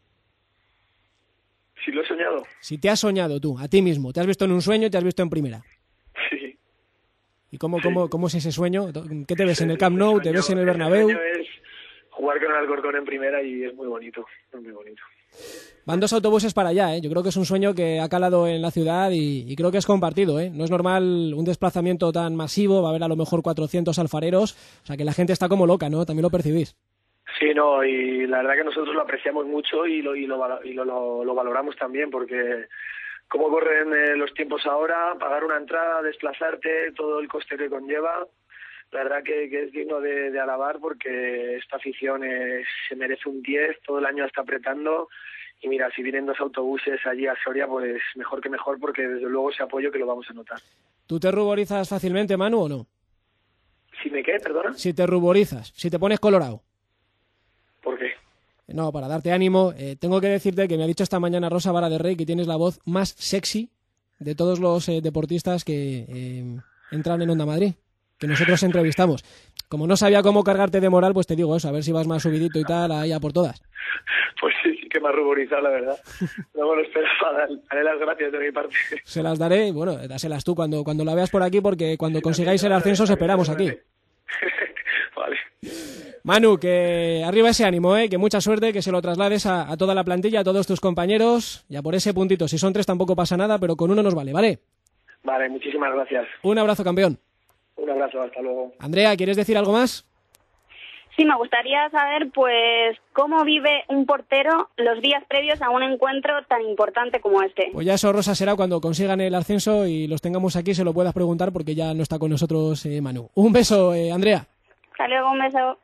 Sí, lo he soñado. Si te has soñado tú, a ti mismo, te has visto en un sueño y te has visto en primera. Sí. ¿Y cómo, sí. cómo, cómo es ese sueño? ¿Qué te ves en el Camp Nou? ¿Te ves en el Bernabéu? El sueño es jugar con el Alcorcón en primera y es muy bonito, es muy bonito. Van dos autobuses para allá, ¿eh? Yo creo que es un sueño que ha calado en la ciudad y, y creo que es compartido, ¿eh? No es normal un desplazamiento tan masivo, va a haber a lo mejor cuatrocientos alfareros, o sea que la gente está como loca, ¿no? También lo percibís. Sí, no, y la verdad que nosotros lo apreciamos mucho y lo y lo, y lo, lo, lo valoramos también, porque cómo corren eh, los tiempos ahora, pagar una entrada, desplazarte, todo el coste que conlleva, la verdad que, que es digno de, de alabar, porque esta afición es, se merece un diez, todo el año está apretando. Y mira, si vienen dos autobuses allí a Soria, pues mejor que mejor, porque desde luego ese apoyo que lo vamos a notar. ¿Tú te ruborizas fácilmente, Manu, o no? ¿Si me qué, perdona? Si te ruborizas, si te pones colorado. ¿Por qué? No, para darte ánimo, eh, tengo que decirte que me ha dicho esta mañana Rosa Vara de Rey que tienes la voz más sexy de todos los eh, deportistas que eh, entran en Onda Madrid, que nosotros entrevistamos. Como no sabía cómo cargarte de moral, pues te digo eso, a ver si vas más subidito y tal, ahí a por todas. Pues sí, sí que me ha ruborizado, la verdad. No me lo esperaba, daré las gracias de mi parte. Se las daré, bueno, dáselas tú cuando, cuando la veas por aquí, porque cuando sí, consigáis el ascenso os esperamos aquí. Vale. Manu, que arriba ese ánimo, ¿eh? Que mucha suerte, que se lo traslades a, a toda la plantilla, a todos tus compañeros, y a por ese puntito. Si son tres tampoco pasa nada, pero con uno nos vale, ¿vale? Vale, muchísimas gracias. Un abrazo, campeón. Un abrazo, hasta luego. Andrea, ¿quieres decir algo más? Sí, me gustaría saber, pues, cómo vive un portero los días previos a un encuentro tan importante como este. Pues ya eso, Rosa, será cuando consigan el ascenso y los tengamos aquí, se lo puedas preguntar porque ya no está con nosotros eh, Manu. Un beso, eh, Andrea. Hasta luego, un beso.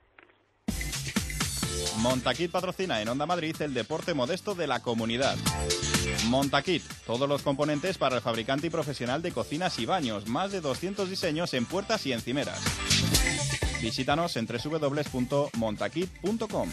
Montaquit patrocina en Onda Madrid el deporte modesto de la comunidad. Montaquit, todos los componentes para el fabricante y profesional de cocinas y baños, más de doscientos diseños en puertas y encimeras. Visítanos en doble u doble u doble u punto montaquit punto com.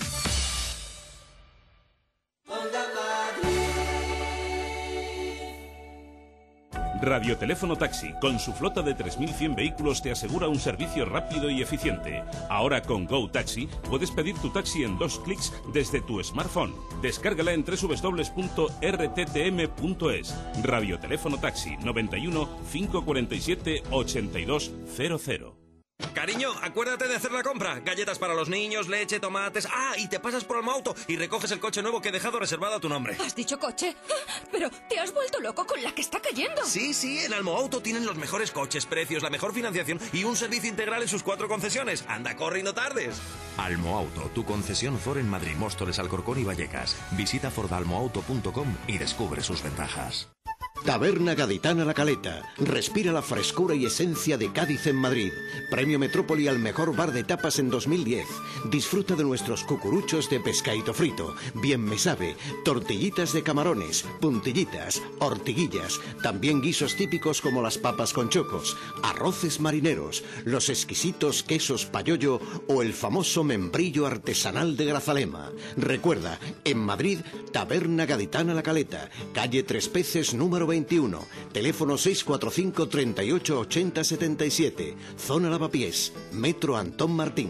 Radioteléfono Taxi, con su flota de tres mil cien vehículos, te asegura un servicio rápido y eficiente. Ahora con Go Taxi puedes pedir tu taxi en dos clics desde tu smartphone. Descárgala en doble u doble u doble u punto r t t m punto es. Radioteléfono Taxi noventa y uno, cinco cuarenta y siete, ochenta y dos cero cero. Cariño, acuérdate de hacer la compra. Galletas para los niños, leche, tomates... Ah, y te pasas por Almoauto y recoges el coche nuevo que he dejado reservado a tu nombre. ¿Has dicho coche? Pero te has vuelto loco con la que está cayendo. Sí, sí, en Almoauto tienen los mejores coches, precios, la mejor financiación y un servicio integral en sus cuatro concesiones. Anda, corre y no tardes. Almoauto, tu concesión Ford en Madrid, Móstoles, Alcorcón y Vallecas. Visita ford almoauto punto com y descubre sus ventajas. Taberna Gaditana La Caleta. Respira la frescura y esencia de Cádiz en Madrid. Premio Metrópoli al mejor bar de tapas en dos mil diez. Disfruta de nuestros cucuruchos de pescadito frito. Bien me sabe. Tortillitas de camarones, puntillitas, ortiguillas. También guisos típicos como las papas con chocos, arroces marineros, los exquisitos quesos payollo o el famoso membrillo artesanal de Grazalema. Recuerda, en Madrid, Taberna Gaditana La Caleta. Calle Tres Peces número veintiuno, teléfono seis cuatro cinco, treinta y ocho, ochenta, setenta y siete, zona Lavapiés, Metro Antón Martín.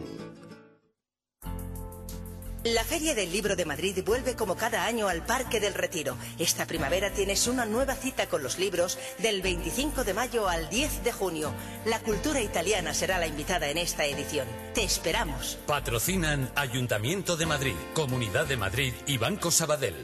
La Feria del Libro de Madrid vuelve como cada año al Parque del Retiro. Esta primavera tienes una nueva cita con los libros del veinticinco de mayo al diez de junio. La cultura italiana será la invitada en esta edición. Te esperamos. Patrocinan Ayuntamiento de Madrid, Comunidad de Madrid y Banco Sabadell.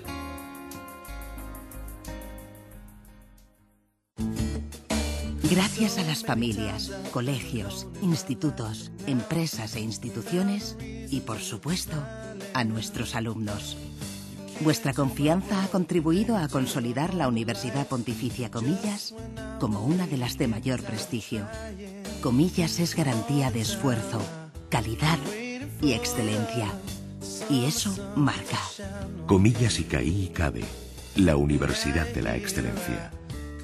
Gracias a las familias, colegios, institutos, empresas e instituciones y, por supuesto, a nuestros alumnos. Vuestra confianza ha contribuido a consolidar la Universidad Pontificia Comillas como una de las de mayor prestigio. Comillas es garantía de esfuerzo, calidad y excelencia. Y eso marca. Comillas y Caí y Cabe, la Universidad de la Excelencia.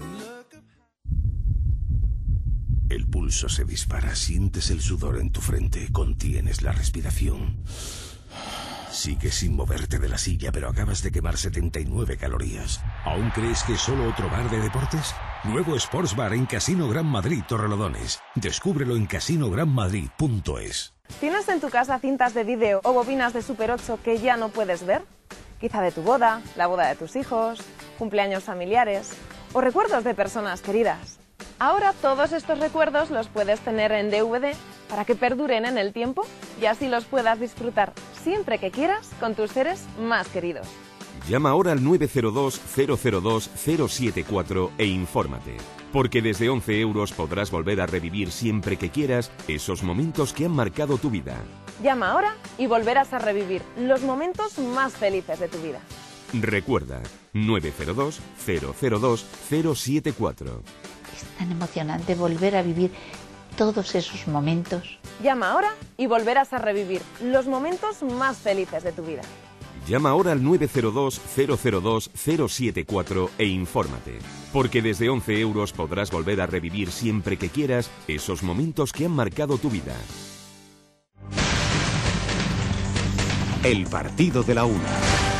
El pulso se dispara, sientes el sudor en tu frente, contienes la respiración. Sigues sin moverte de la silla, pero acabas de quemar setenta y nueve calorías. ¿Aún crees que es solo otro bar de deportes? Nuevo Sports Bar en Casino Gran Madrid Torrelodones. Descúbrelo en casino gran madrid punto es. ¿Tienes en tu casa cintas de vídeo o bobinas de Super ocho que ya no puedes ver? Quizá de tu boda, la boda de tus hijos, cumpleaños familiares o recuerdos de personas queridas. Ahora todos estos recuerdos los puedes tener en D V D para que perduren en el tiempo y así los puedas disfrutar siempre que quieras con tus seres más queridos. Llama ahora al nueve cero dos, cero cero dos, cero siete cuatro e infórmate. Porque desde once euros podrás volver a revivir siempre que quieras esos momentos que han marcado tu vida. Llama ahora y volverás a revivir los momentos más felices de tu vida. Recuerda, nueve cero dos, cero cero dos, cero siete cuatro. Es tan emocionante volver a vivir todos esos momentos. Llama ahora y volverás a revivir los momentos más felices de tu vida. Llama ahora al nueve cero dos, cero cero dos, cero siete cuatro e infórmate. Porque desde once euros podrás volver a revivir siempre que quieras esos momentos que han marcado tu vida. El partido de la una.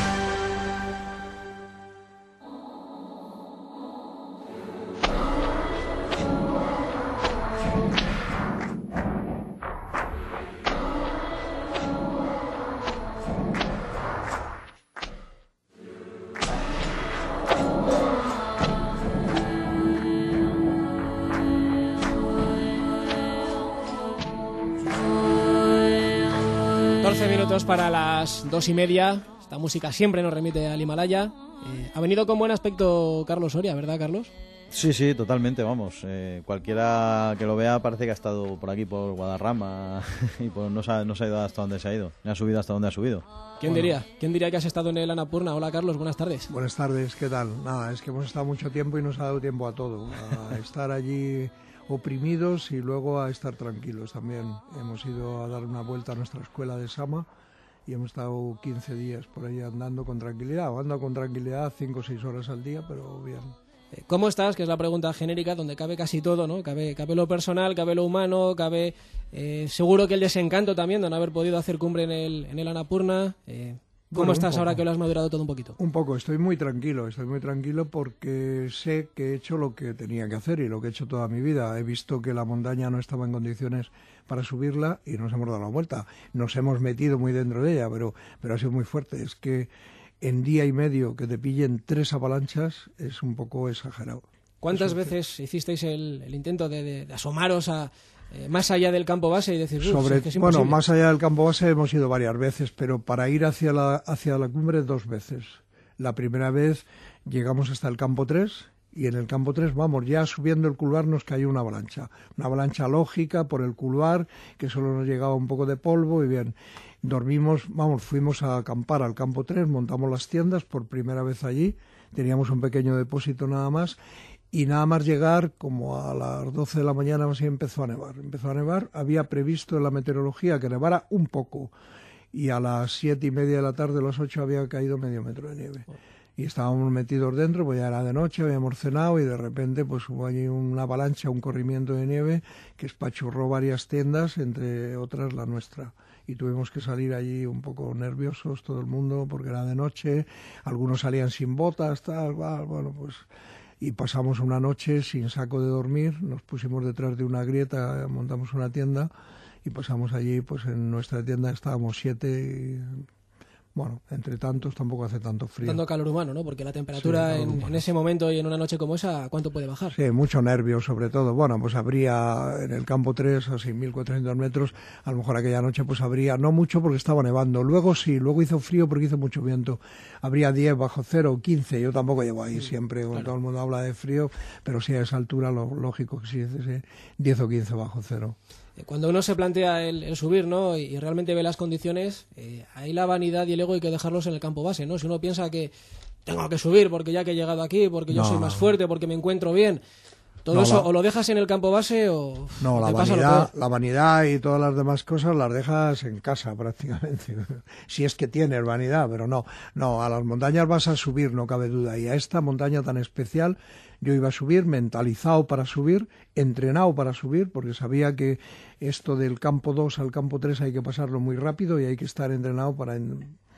catorce minutos para las dos y media. Esta música siempre nos remite al Himalaya. Eh, ha venido con buen aspecto Carlos Soria, ¿verdad, Carlos? Sí, sí, totalmente, vamos. Eh, cualquiera que lo vea parece que ha estado por aquí, por Guadarrama, y por, no, se ha, no se ha ido hasta donde se ha ido. No ha subido hasta donde ha subido. ¿Quién bueno. diría? ¿Quién diría que has estado en el Annapurna? Hola, Carlos, buenas tardes. Buenas tardes, ¿qué tal? Nada, es que hemos estado mucho tiempo y nos ha dado tiempo a todo. A estar allí oprimidos y luego a estar tranquilos también. Hemos ido a dar una vuelta a nuestra escuela de Sama y hemos estado quince días por ahí andando con tranquilidad. Ando con tranquilidad cinco o seis horas al día, pero bien. ¿Cómo estás? Que es la pregunta genérica donde cabe casi todo, ¿no? Cabe, cabe lo personal, cabe lo humano, cabe eh, seguro que el desencanto también de no haber podido hacer cumbre en el, en el Annapurna. Eh, ¿Cómo bueno, estás ahora que lo has madurado todo un poquito? Un poco, estoy muy tranquilo, estoy muy tranquilo porque sé que he hecho lo que tenía que hacer y lo que he hecho toda mi vida. He visto que la montaña no estaba en condiciones para subirla y nos hemos dado la vuelta. Nos hemos metido muy dentro de ella, pero, pero ha sido muy fuerte. Es que en día y medio que te pillen tres avalanchas es un poco exagerado. ¿Cuántas veces hicisteis el, el intento de, de, de asomaros a eh, más allá del campo base y decir, Sobre, es que es bueno, más allá del campo base hemos ido varias veces, pero para ir hacia la, hacia la cumbre dos veces. La primera vez llegamos hasta el campo tres y en el campo tres, vamos, ya subiendo el couloir nos cayó una avalancha. Una avalancha lógica por el couloir, que solo nos llegaba un poco de polvo y bien. Dormimos, vamos, fuimos a acampar al campo tres, montamos las tiendas por primera vez allí, teníamos un pequeño depósito nada más y nada más llegar, como a las doce de la mañana así empezó a nevar. Empezó a nevar, había previsto en la meteorología que nevara un poco y a las siete y media de la tarde, a las ocho, había caído medio metro de nieve. Y estábamos metidos dentro, pues ya era de noche, habíamos cenado y de repente pues hubo allí una avalancha, un corrimiento de nieve que espachurró varias tiendas, entre otras la nuestra. Y tuvimos que salir allí un poco nerviosos todo el mundo porque era de noche, algunos salían sin botas, tal, bueno, pues... Y pasamos una noche sin saco de dormir, nos pusimos detrás de una grieta, montamos una tienda y pasamos allí, pues en nuestra tienda estábamos siete... Y, bueno, entre tantos tampoco hace tanto frío. Dando calor humano, ¿no? Porque la temperatura sí, en, en ese momento y en una noche como esa, ¿cuánto puede bajar? Sí, mucho nervio sobre todo. Bueno, pues habría en el campo tres a seis mil cuatrocientos metros, a lo mejor aquella noche pues habría, no mucho porque estaba nevando. Luego sí, luego hizo frío porque hizo mucho viento. Habría diez bajo cero, quince, yo tampoco llevo ahí sí, siempre, claro. Todo el mundo habla de frío, pero sí a esa altura lo lógico que sí es ese diez o quince bajo cero. Cuando uno se plantea el, el subir, ¿no? y realmente ve las condiciones, eh, ahí la vanidad y el ego hay que dejarlos en el campo base, ¿no? Si uno piensa que tengo que subir porque ya que he llegado aquí, porque yo no. soy más fuerte, porque me encuentro bien, todo no, eso la... o lo dejas en el campo base o no, la te pasa vanidad, lo peor. La vanidad y todas las demás cosas las dejas en casa prácticamente. Si es que tienes vanidad, pero no, no, a las montañas vas a subir, no cabe duda, y a esta montaña tan especial yo iba a subir, mentalizado para subir, entrenado para subir, porque sabía que esto del campo dos al campo tres hay que pasarlo muy rápido y hay que estar entrenado para, en,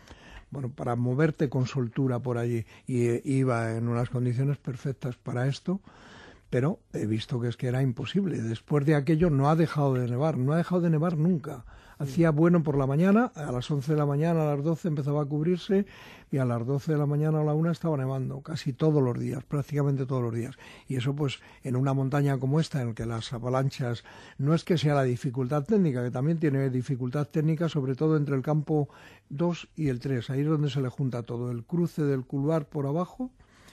bueno, para moverte con soltura por allí. Y eh, iba en unas condiciones perfectas para esto, pero he visto que es que era imposible. Después de aquello no ha dejado de nevar, no ha dejado de nevar nunca. Hacía bueno por la mañana, a las once de la mañana, a las doce empezaba a cubrirse y a las doce de la mañana a la una estaba nevando, casi todos los días, prácticamente todos los días. Y eso pues en una montaña como esta, en que las avalanchas, no es que sea la dificultad técnica, que también tiene dificultad técnica, sobre todo entre el campo dos y el tres, ahí es donde se le junta todo, el cruce del couloir por abajo.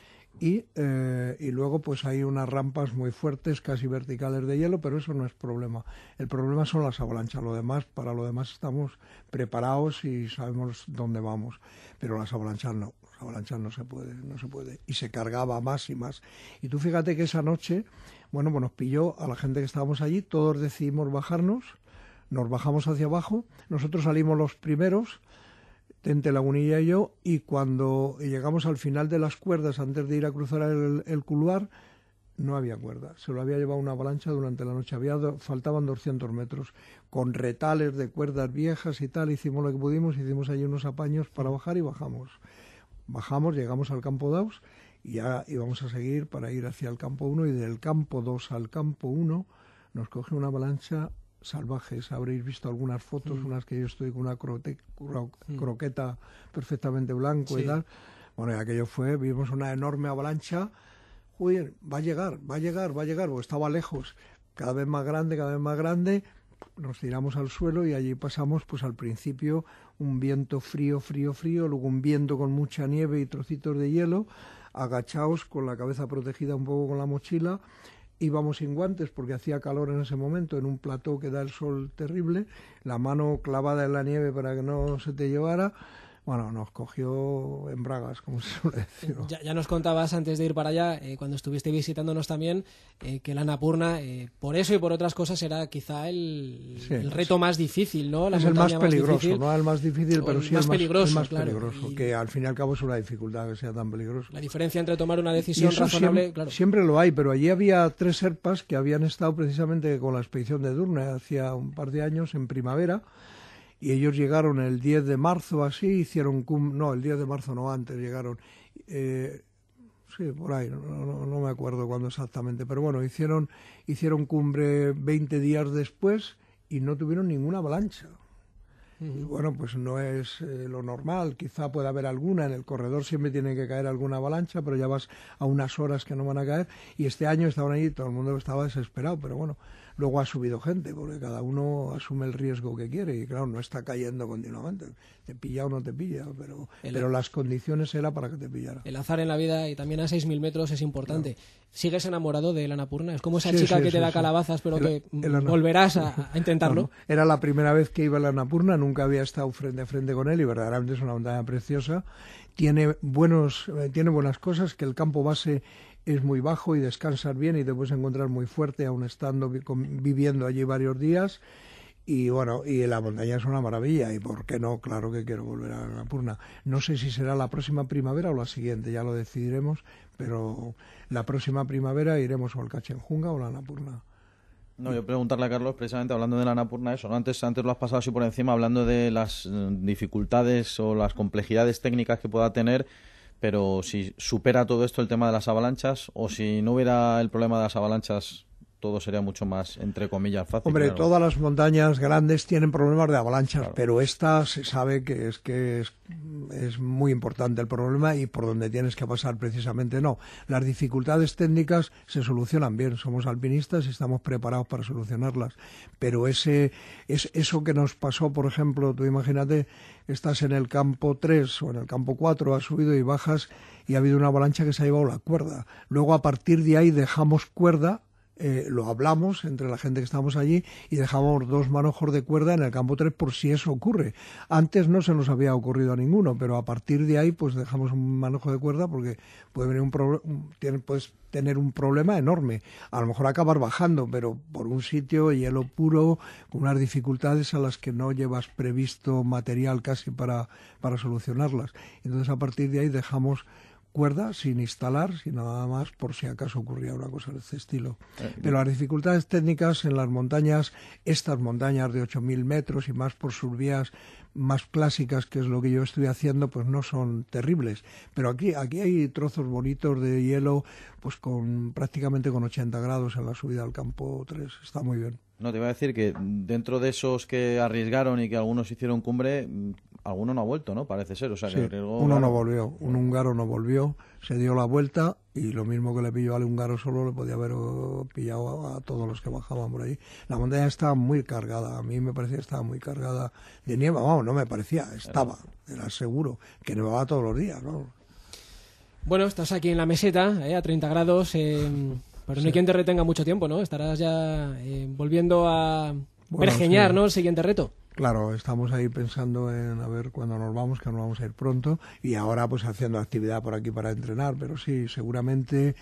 Y, eh, y luego pues hay unas rampas muy fuertes, casi verticales de hielo, pero eso no es problema. El problema son las avalanchas. Lo demás, para lo demás estamos preparados y sabemos dónde vamos. Pero las avalanchas no, las avalanchas no se puede, no se puede. Y se cargaba más y más. Y tú fíjate que esa noche, bueno, pues nos pilló a la gente que estábamos allí, todos decidimos bajarnos, nos bajamos hacia abajo, nosotros salimos los primeros, Tente, Lagunilla y yo, y cuando llegamos al final de las cuerdas, antes de ir a cruzar el, el couloir, no había cuerda. Se lo había llevado una avalancha durante la noche. Había, faltaban doscientos metros, con retales de cuerdas viejas y tal. Hicimos lo que pudimos, hicimos allí unos apaños para bajar y bajamos. Bajamos, llegamos al campo dos y ya íbamos a seguir para ir hacia el campo uno, y del campo dos al campo uno nos coge una avalancha salvajes. Habréis visto algunas fotos, mm. unas que yo estoy con una crote, cro, mm. croqueta perfectamente blanco sí. y tal. Bueno, y aquello fue, vimos una enorme avalancha. Joder, va a llegar, va a llegar, va a llegar, porque estaba lejos. Cada vez más grande, cada vez más grande. Nos tiramos al suelo y allí pasamos, pues al principio, un viento frío, frío, frío, luego un viento con mucha nieve y trocitos de hielo, agachaos con la cabeza protegida un poco con la mochila. Íbamos sin guantes porque hacía calor en ese momento, en un plató que da el sol terrible, la mano clavada en la nieve para que no se te llevara. Bueno, nos cogió en bragas, como se suele decir, ¿no? Ya, ya nos contabas antes de ir para allá, eh, cuando estuviste visitándonos también, eh, que la Annapurna, eh, por eso y por otras cosas, era quizá el, sí, el reto más difícil, ¿no? La es el más peligroso, más difícil, no el más difícil, pero sí el más peligroso, el más claro, peligroso, y... que al fin y al cabo es una dificultad que sea tan peligroso. La diferencia entre tomar una decisión razonable, siempre, claro. Siempre lo hay, pero allí había tres Sherpas que habían estado precisamente con la expedición de Durne hacía un par de años, en primavera. Y ellos llegaron el diez de marzo, así, hicieron... Cum... No, el diez de marzo no, antes llegaron. Eh, sí, por ahí, no, no, no me acuerdo cuándo exactamente. Pero bueno, hicieron, hicieron cumbre veinte días después y no tuvieron ninguna avalancha. Y bueno, pues no es eh, lo normal, quizá pueda haber alguna, en el corredor siempre tiene que caer alguna avalancha, pero ya vas a unas horas que no van a caer, y este año estaban allí, todo el mundo estaba desesperado, pero bueno, luego ha subido gente, porque cada uno asume el riesgo que quiere, y claro, no está cayendo continuamente, te pilla o no te pilla, pero, el, pero las condiciones era para que te pillara. El azar en la vida, y también a seis mil metros, es importante. Claro. ¿Sigues enamorado de la Annapurna? Es como esa sí, chica sí, que te sí, da sí. calabazas, pero el, que el volverás a, a intentarlo. No, no. Era la primera vez que iba a la Annapurna, nunca había estado frente a frente con él, y verdaderamente es una montaña preciosa. Tiene buenos, eh, tiene buenas cosas, que el campo base es muy bajo y descansas bien y te puedes encontrar muy fuerte aun estando viviendo allí varios días. Y bueno, y la montaña es una maravilla, y por qué no, claro que quiero volver a la Annapurna. No sé si será la próxima primavera o la siguiente, ya lo decidiremos, pero la próxima primavera iremos o al Cachenjunga o a la Annapurna. No, yo preguntarle a Carlos, precisamente hablando de la Annapurna, eso, ¿no? Antes, antes lo has pasado así por encima, hablando de las eh, dificultades o las complejidades técnicas que pueda tener, pero si supera todo esto el tema de las avalanchas, o si no hubiera el problema de las avalanchas, todo sería mucho más, entre comillas, fácil. Hombre, claro. Todas las montañas grandes tienen problemas de avalanchas, claro. Pero esta se sabe que es que es, es muy importante el problema, y por donde tienes que pasar precisamente no. Las dificultades técnicas se solucionan bien, somos alpinistas y estamos preparados para solucionarlas, pero ese es eso que nos pasó, por ejemplo, tú imagínate, estás en el campo tres o en el campo cuatro, has subido y bajas y ha habido una avalancha que se ha llevado la cuerda. Luego, a partir de ahí, dejamos cuerda. Eh, lo hablamos entre la gente que estábamos allí y dejamos dos manojos de cuerda en el campo tres por si eso ocurre. Antes no se nos había ocurrido a ninguno, pero a partir de ahí pues dejamos un manojo de cuerda porque puede venir un pro- puedes tener un problema enorme. A lo mejor acabar bajando, pero por un sitio hielo puro, con unas dificultades a las que no llevas previsto material casi para, para solucionarlas. Entonces, a partir de ahí dejamos cuerda sin instalar, sino nada más por si acaso ocurría una cosa de este estilo. Pero las dificultades técnicas en las montañas, estas montañas de ocho mil metros y más por sus vías más clásicas, que es lo que yo estoy haciendo, pues no son terribles. Pero aquí aquí hay trozos bonitos de hielo, pues con prácticamente con ochenta grados en la subida al campo tres. Está muy bien. No, te iba a decir que dentro de esos que arriesgaron y que algunos hicieron cumbre, alguno no ha vuelto, ¿no? Parece ser. O sea, sí, que arriesgó, uno claro. no volvió, un húngaro no volvió, se dio la vuelta y lo mismo que le pilló al húngaro solo le podía haber pillado a, a todos los que bajaban por ahí. La montaña estaba muy cargada, a mí me parecía que estaba muy cargada de nieve, vamos, no me parecía, estaba, era seguro, que nevaba todos los días, ¿no? Bueno, estás aquí en la meseta, ¿eh? A treinta grados, eh, pero no hay Sí. quien te retenga mucho tiempo, ¿no? Estarás ya eh, volviendo a Bueno, pergeñar, sí. ¿no? El siguiente reto. Claro, estamos ahí pensando en a ver cuándo nos vamos, que nos vamos a ir pronto, y ahora pues haciendo actividad por aquí para entrenar, pero sí, seguramente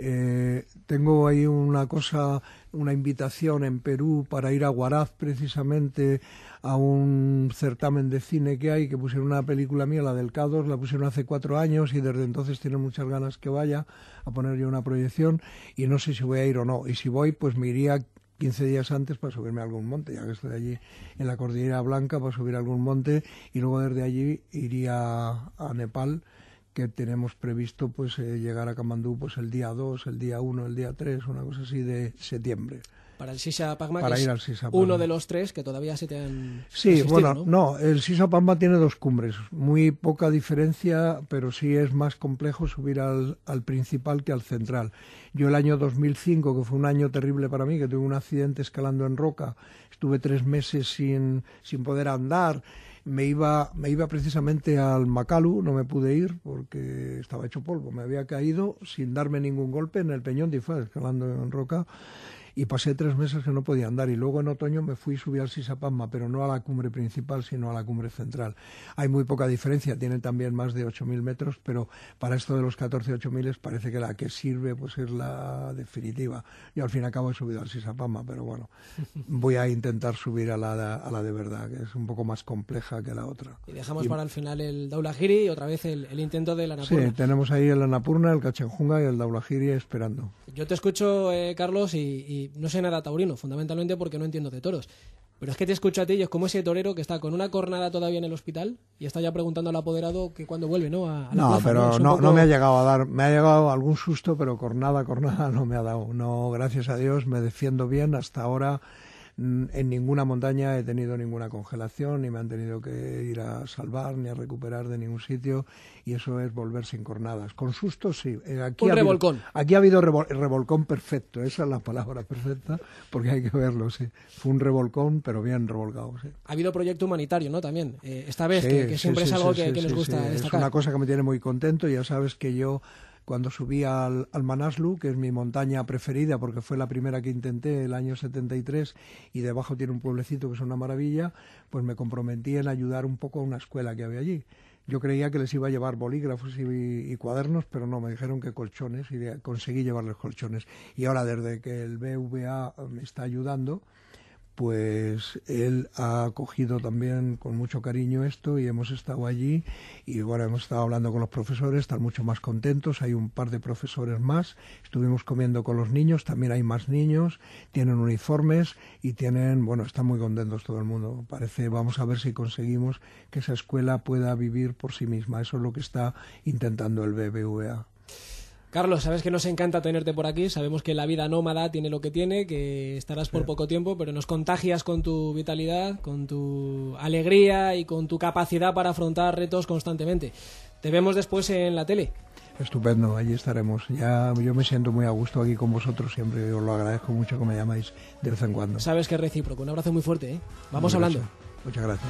eh, tengo ahí una cosa, una invitación en Perú para ir a Huaraz precisamente a un certamen de cine que hay, que pusieron una película mía, la del K dos, la pusieron hace cuatro años y desde entonces tiene muchas ganas que vaya a poner yo una proyección y no sé si voy a ir o no, y si voy pues me iría quince días antes para subirme a algún monte, ya que estoy allí en la Cordillera Blanca para subir a algún monte y luego desde allí iría a Nepal, que tenemos previsto pues eh, llegar a Kamandú pues el día dos, el día uno, el día tres, una cosa así de septiembre. Para el Sisa Pagma, Para que ir es al Sisa Pagma. uno de los tres que todavía se te han Sí, resistido, bueno, ¿no? no, el Sisa Pagma tiene dos cumbres, muy poca diferencia, pero sí es más complejo subir al, al principal que al central. Yo el año dos mil cinco, que fue un año terrible para mí, que tuve un accidente escalando en roca, estuve tres meses sin, sin poder andar, me iba, me iba precisamente al Makalu, no me pude ir porque estaba hecho polvo, me había caído sin darme ningún golpe en el Peñón de Ifá, escalando en roca, y pasé tres meses que no podía andar y luego en otoño me fui y subí al Sisa Pagma, pero no a la cumbre principal sino a la cumbre central. Hay muy poca diferencia, tienen también más de ocho mil metros, pero para esto de los catorce ocho mil parece que la que sirve pues es la definitiva. Yo al fin y al cabo he subido al Sisa Pagma, pero bueno, voy a intentar subir a la, a la de verdad, que es un poco más compleja que la otra. Y dejamos Y- para el final el Daulagiri y otra vez el, el intento de la Annapurna. Sí, tenemos ahí el Annapurna, el Kachenjunga y el Daulagiri esperando. Yo te escucho, eh, Carlos, y, y no sé nada taurino, fundamentalmente porque no entiendo de toros. Pero es que te escucho a ti y es como ese torero que está con una cornada todavía en el hospital y está ya preguntando al apoderado que cuándo vuelve, ¿no? A, a la No, plaza, pero Es un no, poco- no me ha llegado a dar, me ha llegado algún susto, pero cornada, cornada no me ha dado. No, gracias a Dios me defiendo bien. Hasta ahora mm, en ninguna montaña he tenido ninguna congelación, ni me han tenido que ir a salvar, ni a recuperar de ningún sitio, y eso es volver sin cornadas. Con sustos sí. Eh, Aquí Un ha habido- revolcón. aquí ha habido revol- revolcón perfecto, esa es la palabra perfecta, porque hay que verlo, sí. Fue un revolcón, pero bien revolcado, sí. Ha habido proyecto humanitario, ¿no? También. Eh, esta vez, Sí, que, que sí, siempre sí, es algo sí, que, sí, que nos sí, gusta sí. destacar. Es una cosa que me tiene muy contento. Ya sabes que yo, cuando subí al, al Manaslu, que es mi montaña preferida, porque fue la primera que intenté el año setenta y tres, y debajo tiene un pueblecito que es una maravilla, pues me comprometí en ayudar un poco a una escuela que había allí. Yo creía que les iba a llevar bolígrafos y, y cuadernos, pero no, me dijeron que colchones, y de- conseguí llevarles colchones. Y ahora, desde que el B V A me está ayudando, pues él ha acogido también con mucho cariño esto y hemos estado allí y bueno, hemos estado hablando con los profesores, están mucho más contentos, hay un par de profesores más, estuvimos comiendo con los niños, también hay más niños, tienen uniformes y tienen, bueno, están muy contentos todo el mundo, parece, vamos a ver si conseguimos que esa escuela pueda vivir por sí misma, eso es lo que está intentando el B B V A. Carlos, sabes que nos encanta tenerte por aquí, sabemos que la vida nómada tiene lo que tiene, que estarás por poco tiempo, pero nos contagias con tu vitalidad, con tu alegría y con tu capacidad para afrontar retos constantemente. Te vemos después en la tele. Estupendo, allí estaremos. Ya yo me siento muy a gusto aquí con vosotros siempre, os lo agradezco mucho que me llamáis de vez en cuando. Sabes que es recíproco, un abrazo muy fuerte, ¿eh? Vamos Muy hablando. gracias. Muchas gracias.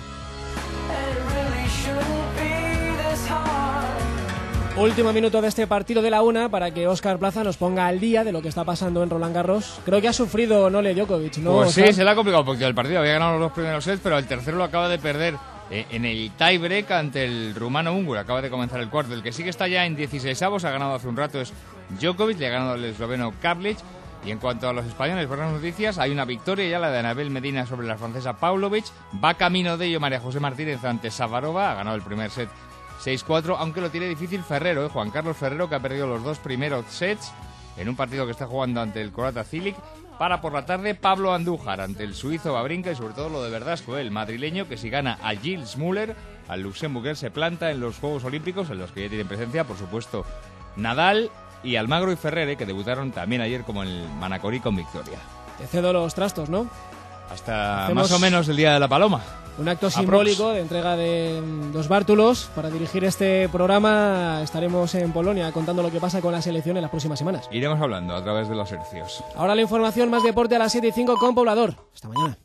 Último minuto de este partido de la una para que Óscar Plaza nos ponga al día de lo que está pasando en Roland Garros. Creo que ha sufrido Nole Djokovic, ¿no? Pues sí, Óscar? se le ha complicado porque el partido había ganado los dos primeros sets, pero el tercero lo acaba de perder eh, en el tie-break ante el rumano húngaro. Acaba de comenzar el cuarto. El que sí que está ya en dieciseisavos, ha ganado hace un rato, es Djokovic, le ha ganado el esloveno Karlic. Y en cuanto a los españoles, buenas noticias, hay una victoria ya, la de Anabel Medina sobre la francesa Pavlovich. Va camino de ello María José Martínez ante Savarova, ha ganado el primer set seis cuatro, aunque lo tiene difícil Ferrero, ¿eh? Juan Carlos Ferrero, que ha perdido los dos primeros sets en un partido que está jugando ante el croata Cilic. Para por la tarde Pablo Andújar ante el suizo Wawrinka y sobre todo lo de Verdasco, el madrileño, que si gana a Gilles Müller, al luxemburgués, se planta en los Juegos Olímpicos, en los que ya tienen presencia, por supuesto, Nadal y Almagro y Ferrer, que debutaron también ayer como el Manacorí con victoria. Te cedo los trastos, ¿no? Hasta Hacemos más o menos el Día de la Paloma. Un acto Aprox. simbólico de entrega de dos bártulos. Para dirigir este programa estaremos en Polonia contando lo que pasa con la selección en las próximas semanas. Iremos hablando a través de los hercios. Ahora la información, más deporte a las siete y cinco con Poblador. Hasta mañana.